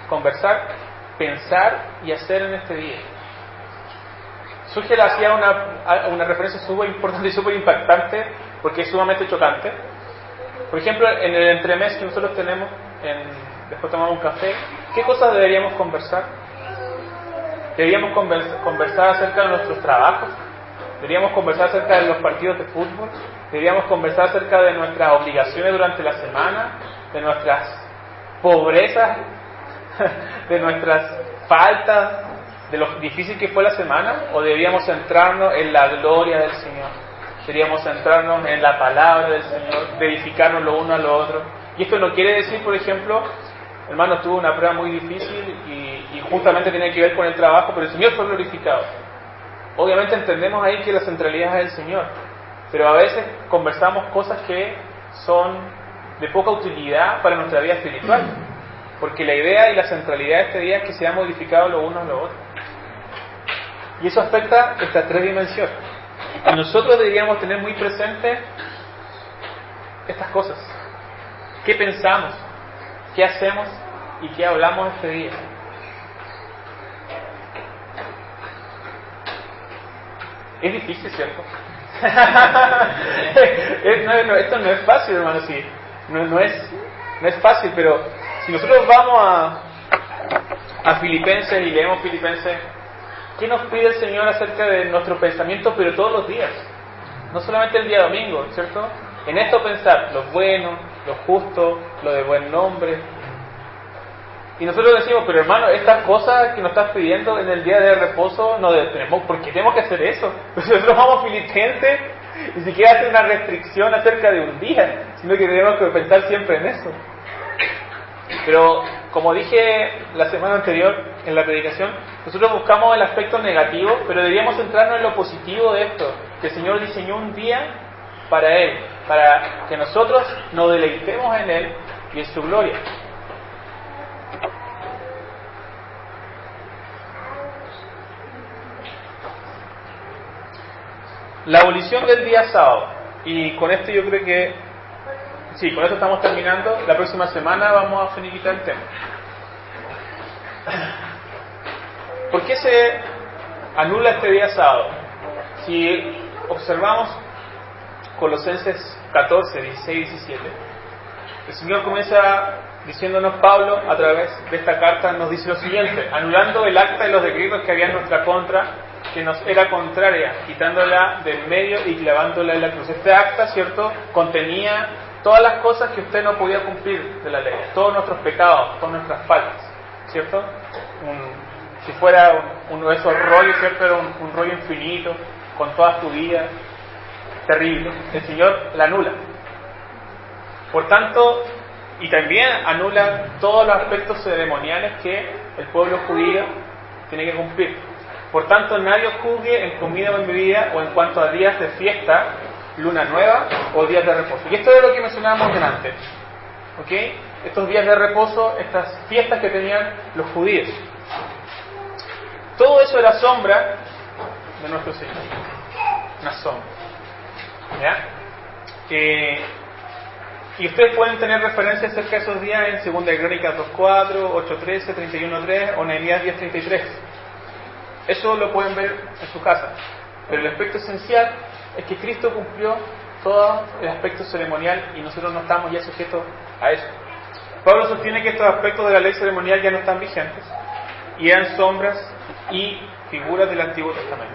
pensar y hacer en este día? Sugiere hacía una referencia súper importante y súper impactante, porque es sumamente chocante. Por ejemplo, en el entremés que nosotros tenemos, después tomamos un café, ¿qué cosas deberíamos conversar? ¿Deberíamos conversar acerca de nuestros trabajos? ¿Deberíamos conversar acerca de los partidos de fútbol? Deberíamos conversar acerca de nuestras obligaciones durante la semana, de nuestras pobrezas, de nuestras faltas, de lo difícil que fue la semana, o deberíamos centrarnos en la gloria del Señor. Deberíamos centrarnos en la palabra del Señor, de edificarnos lo uno a lo otro. Y esto no quiere decir, por ejemplo, hermano, tuvo una prueba muy difícil y justamente tiene que ver con el trabajo, pero el Señor fue glorificado. Obviamente entendemos ahí que la centralidad es el Señor, pero a veces conversamos cosas que son de poca utilidad para nuestra vida espiritual, porque la idea y la centralidad de este día es que seamos edificados lo uno a lo otro. Y eso afecta estas tres dimensiones. Y nosotros deberíamos tener muy presente estas cosas. ¿Qué pensamos? ¿Qué hacemos? ¿Y qué hablamos este día? Es difícil, ¿cierto? Esto no es fácil, hermano, sí. No es fácil, pero si nosotros vamos a Filipenses y leemos Filipenses, ¿qué nos pide el Señor acerca de nuestro pensamiento, pero todos los días? No solamente el día domingo, ¿cierto? En esto pensar lo bueno, lo justo, lo de buen nombre. Y nosotros decimos, pero hermano, estas cosas que nos estás pidiendo en el día de reposo, no tenemos, ¿por qué tenemos que hacer eso? Nosotros vamos a Filipenses, ni siquiera hace una restricción acerca de un día, sino que tenemos que pensar siempre en eso. Pero, como dije la semana anterior en la predicación, nosotros buscamos el aspecto negativo, pero deberíamos centrarnos en lo positivo de esto, que el Señor diseñó un día para Él, para que nosotros nos deleitemos en Él y en su gloria. La abolición del día sábado, y con esto yo creo que, sí, con esto estamos terminando. La próxima semana vamos a finiquitar el tema. ¿Por qué se anula este día sábado? Si observamos Colosenses 14, 16 y 17, el Señor comienza diciéndonos, Pablo, a través de esta carta, nos dice lo siguiente: anulando el acta y los decretos que había en nuestra contra, que nos era contraria, quitándola del medio y clavándola en la cruz. Este acta, ¿cierto?, contenía todas las cosas que usted no podía cumplir de la ley, todos nuestros pecados, todas nuestras faltas, ¿cierto? Si fuera uno de esos rollos, ¿cierto?, era un rollo infinito, con toda tu vida, terrible. El Señor la anula. Por tanto, y también anula todos los aspectos ceremoniales que el pueblo judío tiene que cumplir. Por tanto, nadie os juzgue en comida o en bebida, o en cuanto a días de fiesta, luna nueva o días de reposo. Y esto es lo que mencionábamos delante, ¿ok? Estos días de reposo, estas fiestas que tenían los judíos. Todo eso era sombra de nuestro Señor. Una sombra. ¿Ya? Y ustedes pueden tener referencias acerca de esos días en 2 Crónicas 2.4, 8.13, 31.3 o Nehemías 10.33. Eso lo pueden ver en su casa. Pero el aspecto esencial es que Cristo cumplió todo el aspecto ceremonial y nosotros no estamos ya sujetos a eso. Pablo sostiene que estos aspectos de la ley ceremonial ya no están vigentes y eran sombras y figuras del Antiguo Testamento.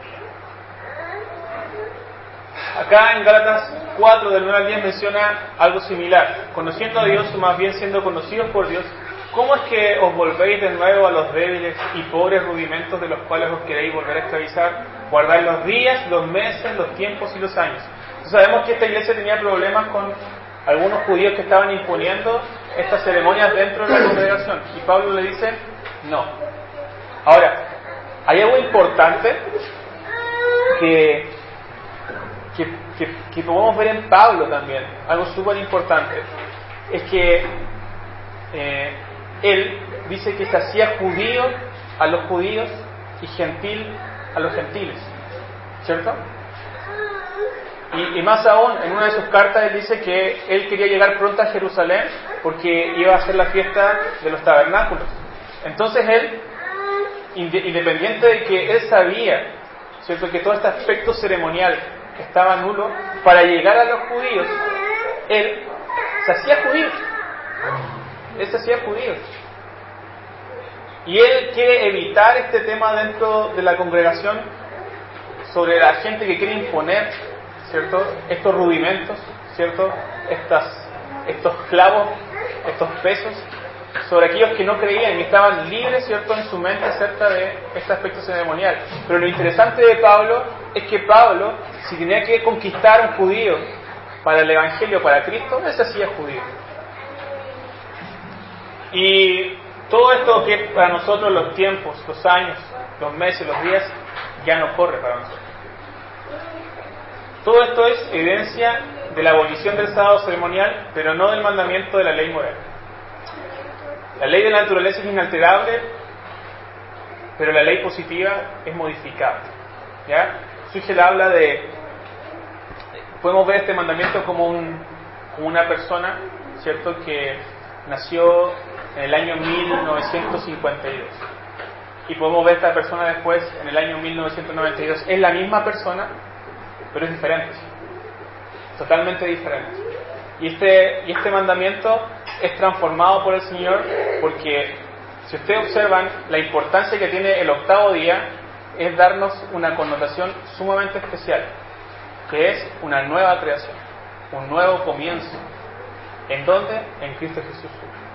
Acá en Gálatas 4, del 9 al 10, menciona algo similar. Conociendo a Dios, o más bien siendo conocidos por Dios, ¿cómo es que os volvéis de nuevo a los débiles y pobres rudimentos de los cuales os queréis volver a esclavizar? Guardar los días, los meses, los tiempos y los años. Entonces, sabemos que esta iglesia tenía problemas con algunos judíos que estaban imponiendo estas ceremonias dentro de la congregación. Y Pablo le dice, no. Ahora, hay algo importante que podemos ver en Pablo también, algo súper importante, es que él dice que se hacía judío a los judíos y gentil a los gentiles, ¿cierto? Y más aún, en una de sus cartas él dice que él quería llegar pronto a Jerusalén porque iba a hacer la fiesta de los tabernáculos. Entonces él, independiente de que él sabía, ¿cierto?, que todo este aspecto ceremonial estaba nulo, para llegar a los judíos, él se hacía judío. Él se hacía judío. Y él quiere evitar este tema dentro de la congregación sobre la gente que quiere imponer ¿cierto? Estos rudimentos, ¿cierto? Estos clavos, estos pesos, sobre aquellos que no creían y estaban libres, ¿cierto?, en su mente acerca de este aspecto ceremonial. Pero lo interesante de Pablo es que Pablo, si tenía que conquistar un judío para el Evangelio, para Cristo, él se hacía judío. Y todo esto que para nosotros los tiempos, los años, los meses, los días, ya no corre para nosotros. Todo esto es evidencia de la abolición del sábado ceremonial, pero no del mandamiento de la ley moral. La ley de la naturaleza es inalterable, pero la ley positiva es modificable. ¿Ya? Schlegel habla de... Podemos ver este mandamiento como una persona, ¿cierto?, que nació en el año 1952. Y podemos ver a esta persona después, en el año 1992. Es la misma persona, pero es diferente. Totalmente diferente. Y este mandamiento es transformado por el Señor, porque si ustedes observan, la importancia que tiene el octavo día es darnos una connotación sumamente especial, que es una nueva creación, un nuevo comienzo. ¿En dónde? En Cristo Jesús.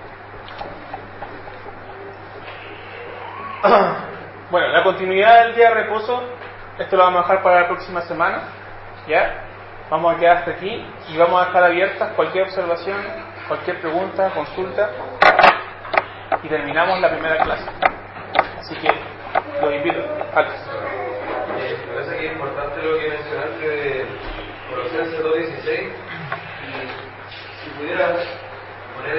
Bueno, la continuidad del día de reposo, esto lo vamos a dejar para la próxima semana, ¿ya? Vamos a quedar hasta aquí y vamos a dejar abiertas cualquier observación, cualquier pregunta, consulta, y terminamos la primera clase. Así que los invito. Alex. Me parece que es importante lo que mencionaste de Colosenses 2:16, y si pudieras poner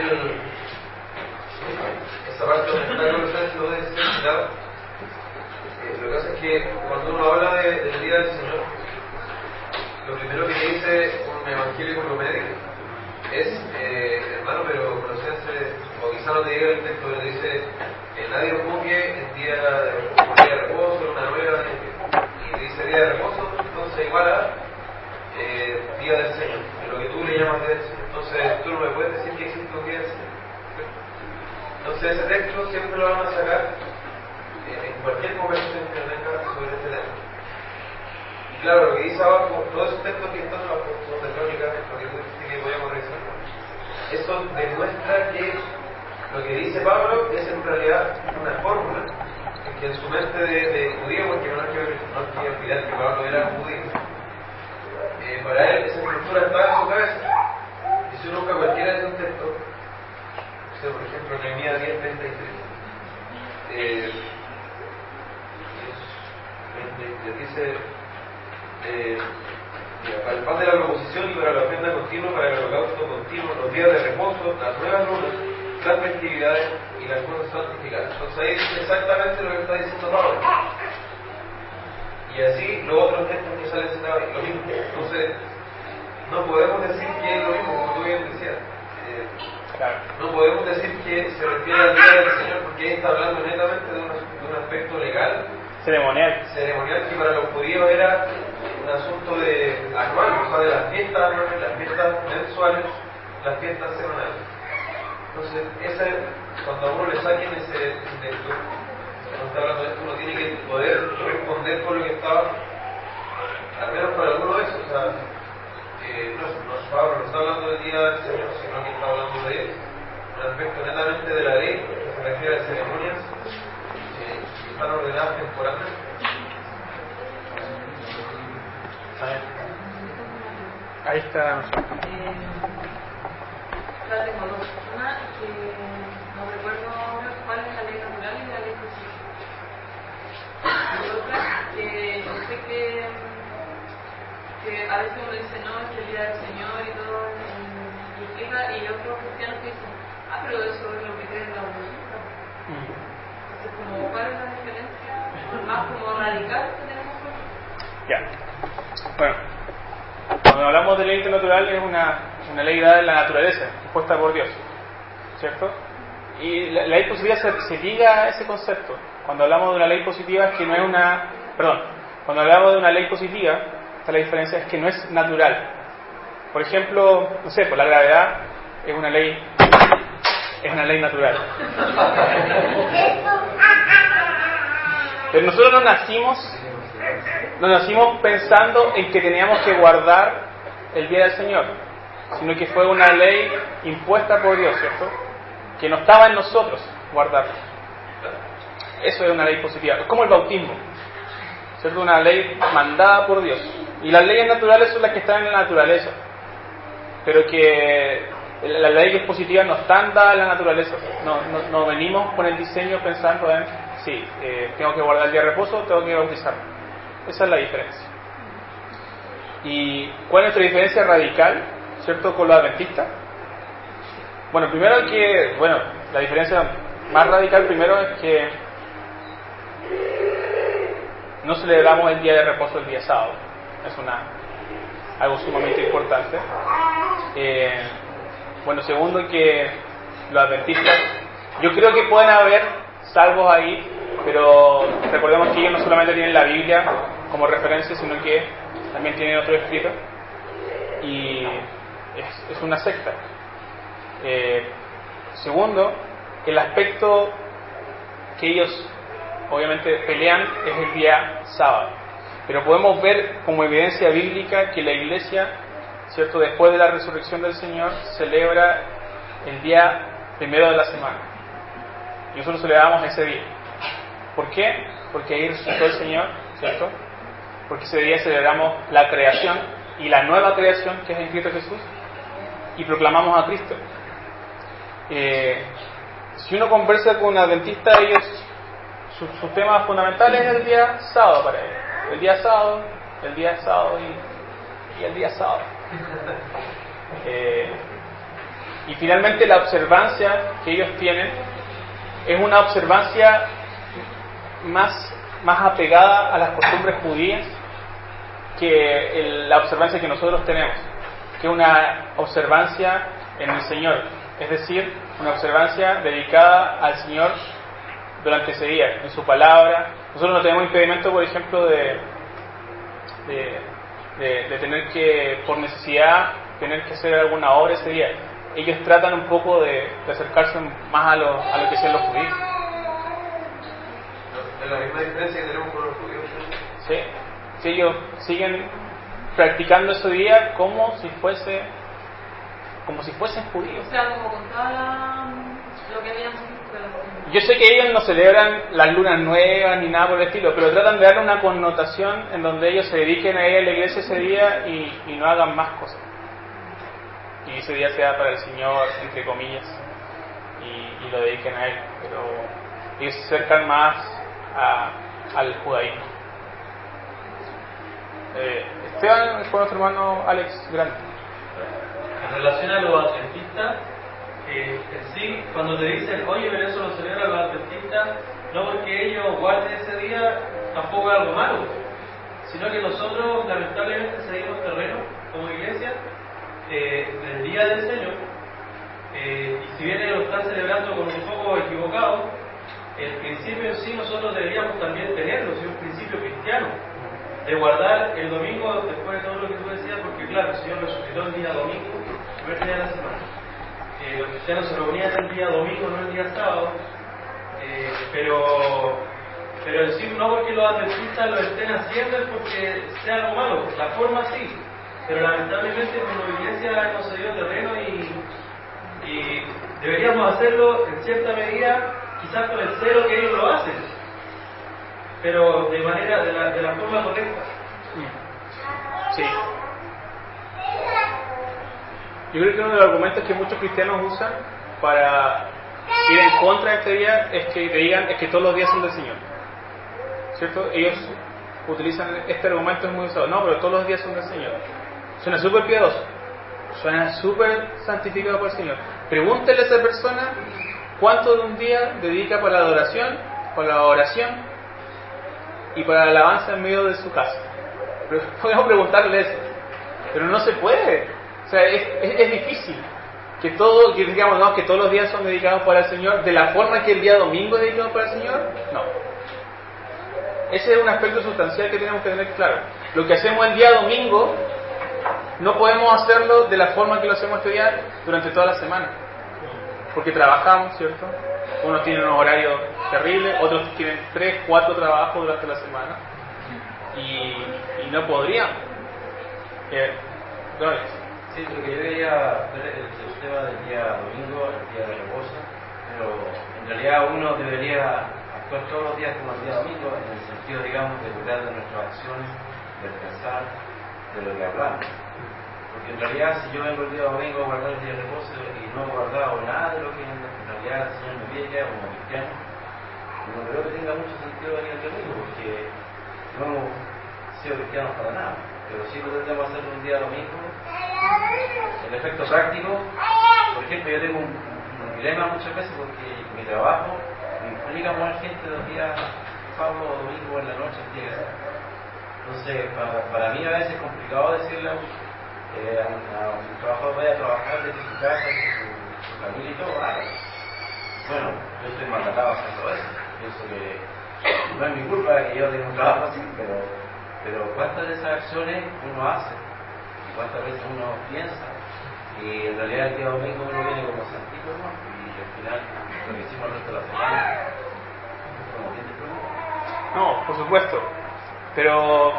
esa parte donde está Colosenses 2:16, claro. Lo que pasa es que cuando uno habla del día del Señor, lo primero que dice un evangélico promedio es, hermano, pero Colosenses, o quizá no te diga el texto, pero dice, nadie os juzgue en día de reposo, una nueva, y dice día de reposo, entonces igual a día del Señor, en lo que tú le llamas día del Señor. Entonces tú no me puedes decir que existe un día del Señor. Entonces ese texto siempre lo van a sacar en cualquier conversación que tenga sobre este tema. Y claro, lo que dice abajo, todos esos textos que están abajo son de Crónicas, lo que tú dijiste que podíamos revisar. Eso demuestra que lo que dice Pablo es en realidad una fórmula que en su mente de judío, porque no hay que olvidar que Pablo era judío, para él esa estructura estaba en su cabeza. Y si uno busca cualquiera de esos textos, por ejemplo, Nehemías 10:33, dice, para el pan de la proposición y para la ofrenda continua, para el holocausto continuo, los días de reposo, las nuevas lunas, las festividades y las cosas santificadas. Entonces ahí es exactamente lo que está diciendo Pablo. Y así los otros textos que salen citados, lo mismo. Entonces, no podemos decir que es lo mismo, como tú bien decías. No podemos decir que se refiere al día del Señor, porque ahí está hablando netamente de un aspecto legal, ceremonial, que para los judíos era un asunto anual, o sea, de las fiestas anuales, las fiestas mensuales, las fiestas semanales. Entonces, cuando a uno le saquen ese texto, no está hablando de esto, uno tiene que poder responder con lo que estaba, al menos para alguno de esos. O sea, Pablo no está hablando del día del Señor, sino que está hablando de un aspecto netamente de la ley, que se refiere a ceremonias que están ordenadas temporalmente. Ahí está. La tengo dos. Una que no recuerdo ahora cuál es la ley natural y la ley positiva. Y otra que yo sé que a veces uno dice no, es el día del Señor y todo implica, y otros cristianos que dicen, pero eso es lo que creen la ortodoxa. Entonces, como, ¿cuál es la diferencia más como radical que tenemos con eso? Ya. Bueno, cuando hablamos de ley natural es una ley dada en la naturaleza, impuesta por Dios, ¿cierto? Y la ley positiva se liga a ese concepto. Cuando hablamos de una ley positiva es que no es cuando hablamos de una ley positiva, la diferencia es que no es natural. Por ejemplo, no sé, la gravedad es una ley natural. Pero nosotros no nacimos no nacimos pensando en que teníamos que guardar el día del Señor, sino que fue una ley impuesta por Dios, ¿cierto? Que no estaba en nosotros guardarlo. Eso es una ley positiva. Es como el bautismo, ¿cierto? Una ley mandada por Dios. Y las leyes naturales son las que están en la naturaleza, pero que las leyes positivas no están dadas en la naturaleza. No venimos con el diseño pensando en, sí, tengo que guardar el día de reposo, tengo que bautizarme. Esa es la diferencia. ¿Y cuál es nuestra diferencia radical, cierto, con los adventistas? Bueno, primero la diferencia más radical primero es que no celebramos el día de reposo el día sábado. Es algo sumamente importante. Segundo, que los adventistas, yo creo que pueden haber salvos ahí, pero recordemos que ellos no solamente tienen la Biblia como referencia, sino que también tienen otro escrito, y es una secta. Segundo, el aspecto que ellos obviamente pelean es el día sábado, pero podemos ver como evidencia bíblica que la iglesia, ¿cierto?, después de la resurrección del Señor, celebra el día primero de la semana, y nosotros celebramos ese día. ¿Por qué? Porque ahí resucitó el Señor, ¿cierto? Porque ese día celebramos la creación y la nueva creación que es en Cristo Jesús, y proclamamos a Cristo. Si uno conversa con un adventista, ellos sus temas fundamentales es el día sábado para ellos. El día sábado y el día sábado. Y finalmente la observancia que ellos tienen es una observancia más apegada a las costumbres judías que la observancia que nosotros tenemos, que es una observancia en el Señor, es decir, una observancia dedicada al Señor durante ese día, en su palabra. Nosotros no tenemos impedimento, por ejemplo, de tener que, por necesidad, tener que hacer alguna obra ese día. Ellos tratan un poco de acercarse más a lo que hacían los judíos. Es la misma diferencia que tenemos con los judíos. Sí, ellos siguen practicando ese día como si fuesen judíos. O sea, como contaba lo que habíamos visto. Yo sé que ellos no celebran las lunas nuevas ni nada por el estilo, pero tratan de darle una connotación en donde ellos se dediquen a ir a la iglesia ese día y no hagan más cosas. Y ese día sea para el Señor, entre comillas, y lo dediquen a Él. Pero ellos se acercan más al judaísmo. Esteban es con nuestro hermano Alex Grande. En relación a los adventistas, en sí, cuando te dicen, oye, pero eso lo celebran los adventistas, no porque ellos guarden ese día, tampoco es algo malo, sino que nosotros lamentablemente seguimos terreno como iglesia del día del Señor, y si bien ellos lo están celebrando con un poco equivocado, el principio en sí nosotros deberíamos también tenerlo, si es un principio cristiano, de guardar el domingo después de todo lo que tú decías, porque claro, el Señor resucitó el día domingo, el primer día de la semana. Los cristianos se reunían el día domingo, no el día sábado, pero en sí no porque los adventistas lo estén haciendo es porque sea algo malo, la forma sí, pero lamentablemente como iglesia hemos cedido terreno y deberíamos hacerlo en cierta medida, quizás con el celo que ellos lo hacen, pero de la forma correcta. Sí. Yo creo que uno de los argumentos que muchos cristianos usan para ir en contra de este día es que te digan es que todos los días son del Señor, ¿cierto? Ellos utilizan este argumento, es muy usado. No, pero todos los días son del Señor. Suena súper piadoso, suena súper santificado por el Señor. Pregúntele a esa persona cuánto de un día dedica para la adoración, para la oración y para la alabanza en medio de su casa. Pero podemos preguntarle eso, pero no se puede. O sea, es difícil que digamos, no, que todos los días son dedicados para el Señor de la forma que el día domingo es dedicado para el Señor. No. Ese es un aspecto sustancial que tenemos que tener claro. Lo que hacemos el día domingo no podemos hacerlo de la forma que lo hacemos este día durante toda la semana, porque trabajamos, ¿cierto? Unos tienen unos horarios terribles, otros tienen 3, 4 trabajos durante la semana, y no podríamos. Dolores. Sí, lo que yo quería ver es el tema del día domingo, el día de reposo, pero en realidad uno debería actuar todos los días como el día domingo, en el sentido, digamos, de cuidar de nuestras acciones, de pensar, de lo que hablamos. Porque en realidad, si yo vengo el día domingo a guardar el día de reposo y no he guardado nada de lo que en realidad el Señor me pide como cristiano, no creo que tenga mucho sentido venir el domingo, porque no hemos sido cristianos para nada. Pero sí lo tendremos que hacer un día domingo. El efecto práctico, por ejemplo, yo tengo un dilema muchas veces porque mi trabajo me implica mover gente los días sábado o domingo en la noche. Entonces, para mí a veces es complicado decirle a un trabajador vaya a trabajar desde su casa, desde su familia y todo. Bueno, yo estoy maltratado haciendo eso. Pienso que no es mi culpa que yo tenga un trabajo así, pero cuántas de esas acciones uno hace y cuántas veces uno piensa y en realidad el día domingo uno viene como santito, ¿no? Y al final lo que hicimos el resto de la semana como bien de preocupa. No, por supuesto, pero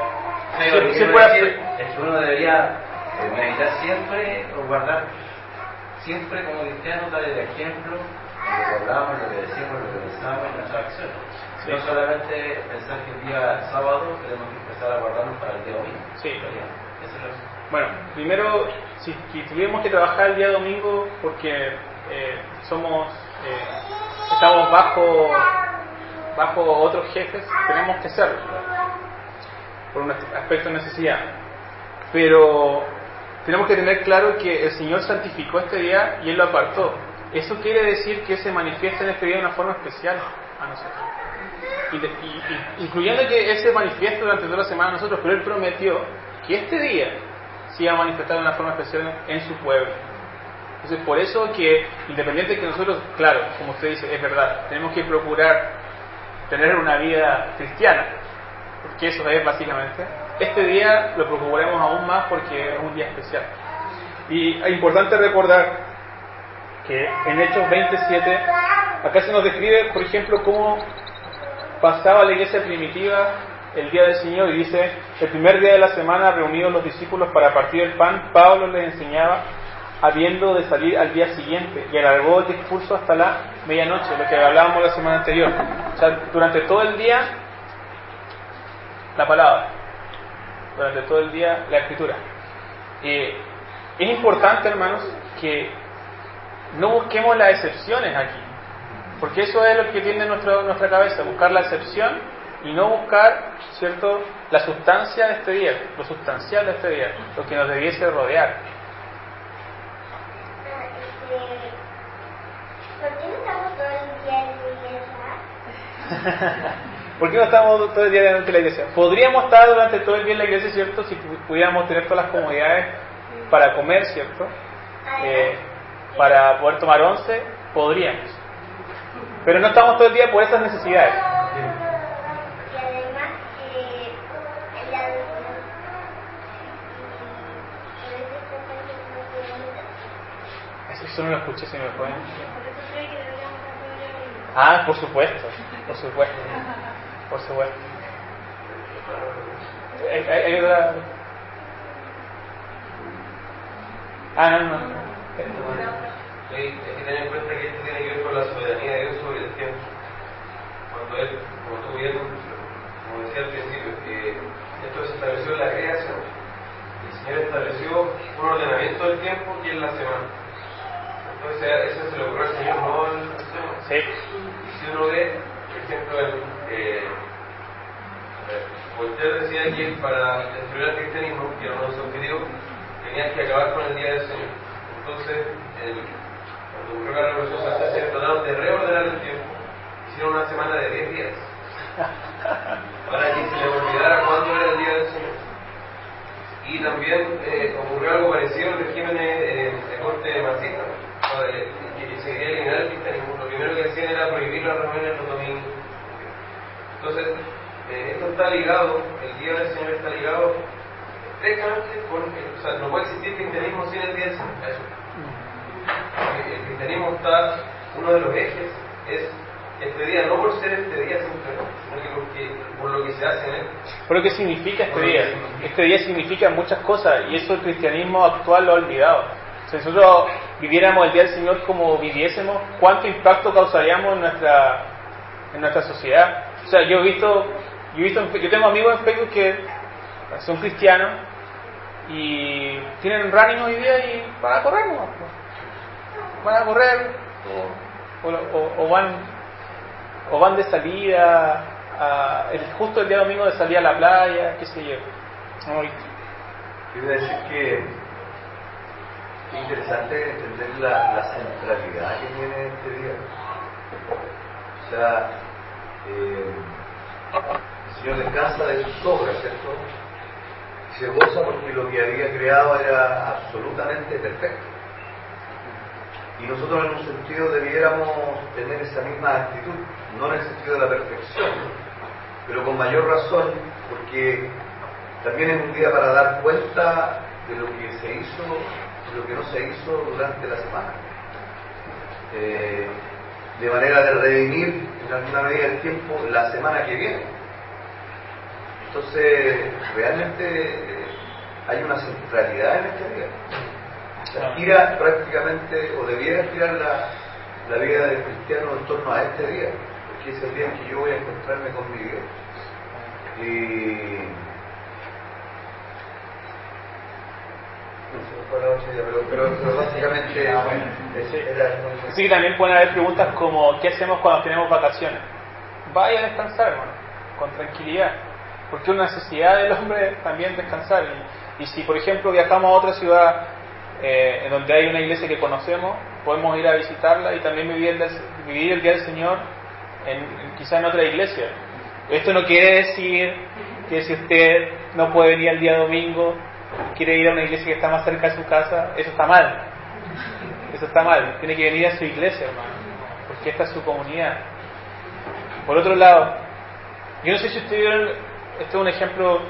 es que uno debería meditar siempre o guardar siempre como cristiano, dar el ejemplo en lo que hablamos, lo que decimos, lo que pensamos en nuestras acciones. Sí. No solamente pensar que el día sábado tenemos que empezar a guardarnos para el día domingo. Sí. Eso es lo que... Bueno, primero, si tuviéramos que trabajar el día domingo porque estamos bajo otros jefes, tenemos que hacerlo por un aspecto de necesidad. Pero tenemos que tener claro que el Señor santificó este día y Él lo apartó. Eso quiere decir que se manifiesta en este día de una forma especial a nosotros. Incluyendo que Él se manifiesta durante toda la semana a nosotros, pero Él prometió que este día se iba a manifestar de una forma especial en su pueblo. Entonces, por eso que, independiente de que nosotros, claro, como usted dice, es verdad, tenemos que procurar tener una vida cristiana, porque eso es básicamente, este día lo procuraremos aún más porque es un día especial. Y es importante recordar que en Hechos 27, acá se nos describe, por ejemplo, cómo pasaba la iglesia primitiva el día del Señor, y dice: el primer día de la semana, reunidos los discípulos para partir el pan, Pablo les enseñaba habiendo de salir al día siguiente, y alargó el discurso hasta la medianoche, lo que hablábamos la semana anterior. O sea, durante todo el día la palabra, durante todo el día la escritura. Es importante, hermanos, que no busquemos las excepciones aquí, porque eso es lo que tiene nuestra cabeza, buscar la excepción y no buscar, ¿cierto?, la sustancia de este día, lo sustancial de este día, lo que nos debiese rodear. ¿Por qué no estamos todo el día en la iglesia? ¿Por qué no estamos todo el día delante de la iglesia? Podríamos estar durante todo el día en la iglesia, ¿cierto?, si pudiéramos tener todas las comodidades para comer, ¿cierto?, para poder tomar once, podríamos. Pero no estamos todo el día por esas necesidades. Y además, eso no lo escuché, si me pueden. Ah, por supuesto, por supuesto, por supuesto. ¿Hay otra? No. Hay que tener en cuenta que esto tiene que ver con la soberanía de Dios sobre el tiempo. Cuando Él, como tú bien, como decía al principio, que esto se estableció en la creación. El Señor estableció un ordenamiento del tiempo que es la semana. Entonces, eso se lo ocurrió al Señor, no al ser humano. Sí. Y si uno ve, por ejemplo, Voltaire decía que para destruir el cristianismo, que era uno de sus objetivos, tenían que acabar con el día del Señor. Entonces, cuando ocurrió la Revolución Francesa, se trataron de reordenar el tiempo. Hicieron una semana de 10 días para que se le olvidara cuándo era el día del Señor. Y también ocurrió algo parecido en regímenes de corte marxista, que se quería eliminar el cristianismo. Lo primero que hacían era prohibir las reuniones los domingos. Entonces, esto está ligado, el día del Señor está ligado estrechamente o sea, no puede existir cristianismo sin el día del Señor. El cristianismo está, uno de los ejes es este día, no por ser este día simplemente, sino que por lo que se hace en él. Pero ¿qué significa este día? Este día significa muchas cosas y eso el cristianismo actual lo ha olvidado. Si nosotros viviéramos el Día del Señor como viviésemos, ¿cuánto impacto causaríamos en nuestra sociedad? O sea, yo tengo amigos en Facebook que son cristianos y tienen running hoy día y van a correr, ¿no? Van a correr o van de salida justo el día domingo de salida a la playa, qué sé yo. Quiero decir que es interesante entender la centralidad que tiene este día. O sea, el Señor descansa de sus obras, ¿cierto? Y se goza porque lo que había creado era absolutamente perfecto. Y nosotros en un sentido debiéramos tener esa misma actitud, no en el sentido de la perfección, pero con mayor razón, porque también es un día para dar cuenta de lo que se hizo y lo que no se hizo durante la semana. De manera de redimir en alguna medida el tiempo la semana que viene. Entonces, realmente hay una centralidad en este día. Gira prácticamente, o debiera girar la vida del cristiano en torno a este día, porque es el día en que yo voy a encontrarme con mi Dios. Pero básicamente era... Sí, también pueden haber preguntas como ¿qué hacemos cuando tenemos vacaciones? Vaya a descansar, hermano, con tranquilidad, porque es una necesidad del hombre también descansar. Y si por ejemplo viajamos a otra ciudad en donde hay una iglesia que conocemos, podemos ir a visitarla y también vivir el Día del Señor quizá en otra iglesia. Esto no quiere decir que si usted no puede venir el día domingo, quiere ir a una iglesia que está más cerca de su casa, eso está mal. Eso está mal. Tiene que venir a su iglesia, hermano, porque esta es su comunidad. Por otro lado, yo no sé si ustedes vieron, este es un ejemplo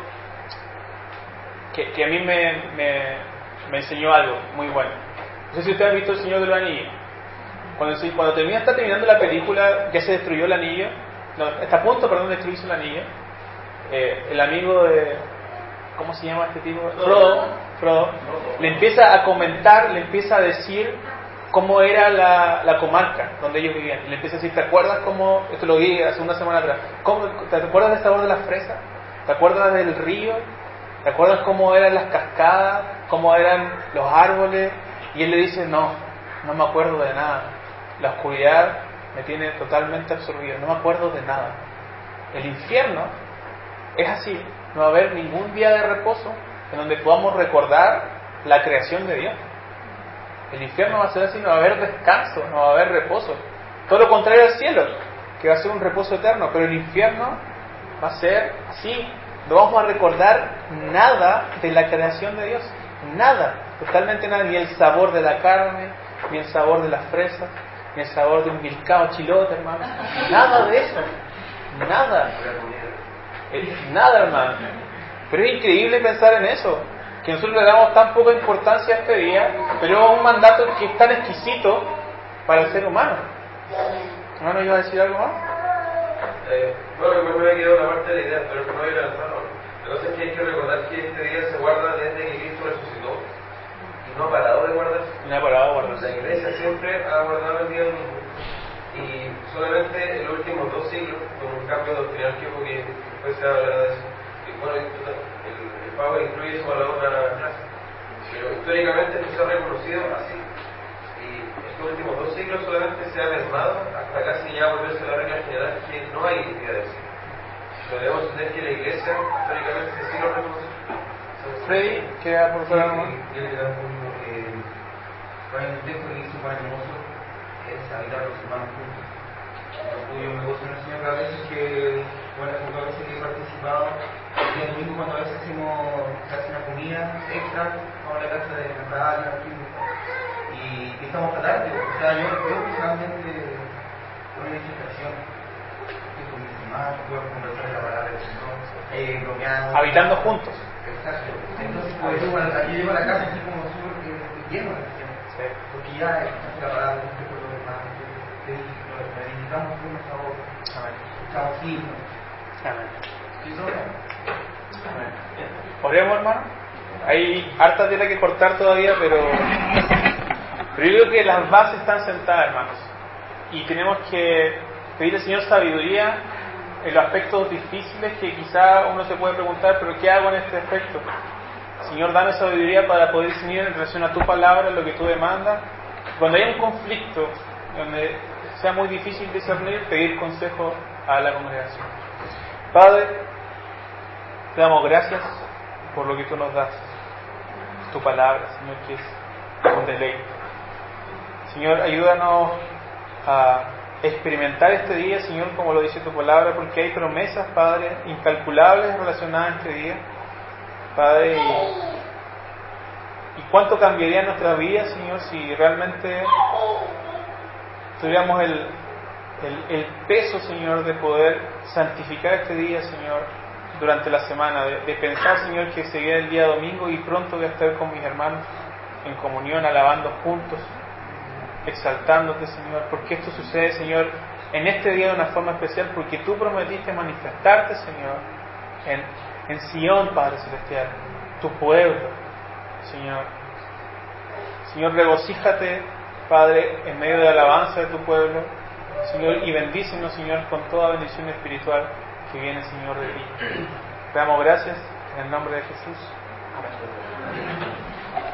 que a mí me enseñó algo muy bueno. No sé si ustedes han visto El Señor de los Anillos. Cuando está terminando la película, ya se destruyó el anillo. No, está a punto, de destruirse el anillo. El amigo de... ¿Cómo se llama este tipo? Frodo. Le empieza a comentar, le empieza a decir cómo era la comarca donde ellos vivían. Y le empieza a decir, ¿te acuerdas cómo... Esto lo vi hace una semana atrás. ¿Te acuerdas del sabor de las fresas? ¿Te acuerdas del río? ¿Te acuerdas cómo eran las cascadas? ¿Cómo eran los árboles? Y él le dice, no me acuerdo de nada. La oscuridad me tiene totalmente absorbido. No me acuerdo de nada. El infierno es así. No va a haber ningún día de reposo en donde podamos recordar la creación de Dios. El infierno va a ser así. No va a haber descanso, no va a haber reposo. Todo lo contrario al cielo, que va a ser un reposo eterno. Pero el infierno va a ser así. No vamos a recordar nada de la creación de Dios. Nada, totalmente nada. Ni el sabor de la carne, ni el sabor de las fresas, ni el sabor de un milcao chilote, hermano. Nada de eso. Nada, hermano. Pero es increíble pensar en eso, que nosotros le damos tan poca importancia a este día, pero es un mandato que es tan exquisito para el ser humano. ¿Hermano, iba a decir algo más? Bueno, igual me había quedado la parte de la idea, pero no había lanzado. La cosa es que hay que recordar que este día se guarda desde que Cristo resucitó y no ha parado de guardarse. No ha parado de guardarse. La iglesia siempre ha guardado el día domingo y solamente en los últimos 2 siglos, con un cambio doctrinal que hubo, que después se hablará de eso. Y bueno, el Papa incluye eso a la otra clase. Pero históricamente esto se ha reconocido así. Y estos últimos 2 siglos solamente se ha mermado hasta casi ya volverse la regla general que no hay día del Señor. Pero debemos entender que la iglesia históricamente sí lo reconoce. Freddy, ¿qué aportar algo más? Yo le queda un para el texto que hizo para nosotros es habitar los humanos juntos. Yo me gozo en el Señor a veces que, bueno, a veces que he participado el día domingo cuando a veces se hace una comida extra, vamos a la casa de la radio, y estamos hasta tarde. O sea, yo personalmente con una distracción, estoy con mis hermanos, puedo conversar de la palabra del Señor, bromeando. Habitando juntos. Exacto. Entonces, pues yo llego a la casa así como súper lleno de acción. Porque ya la palabra, no estoy con los demás. necesitamos unos a otros. Amén. Estamos firmes. Amén. ¿Sí, no? Amén. Oremos, hermano. Hay harta tela que cortar todavía, pero yo creo que las bases están sentadas, hermanos. Y tenemos que pedir al Señor sabiduría en los aspectos difíciles que quizá uno se puede preguntar, pero ¿qué hago en este aspecto? Señor, dame sabiduría para poder discernir en relación a tu palabra, lo que tú demandas. Cuando hay un conflicto donde sea muy difícil discernir, pedir consejo a la congregación. Padre, te damos gracias por lo que tú nos das, tu palabra, Señor, que es un deleite. Señor, ayúdanos a experimentar este día, Señor, como lo dice tu palabra, porque hay promesas, Padre, incalculables relacionadas a este día, Padre, y cuánto cambiaría nuestra vida, Señor, si realmente tuviéramos el peso, Señor, de poder santificar este día, Señor, durante la semana, de pensar, Señor, que se viene el día domingo y pronto voy a estar con mis hermanos en comunión, alabando juntos, exaltándote, Señor, porque esto sucede, Señor, en este día de una forma especial, porque tú prometiste manifestarte, Señor, en Sion, Padre Celestial, tu pueblo, Señor. Señor, regocíjate, Padre, en medio de la alabanza de tu pueblo, Señor, y bendícenos, Señor, con toda bendición espiritual que viene, Señor, de ti. Te damos gracias en el nombre de Jesús. Amén.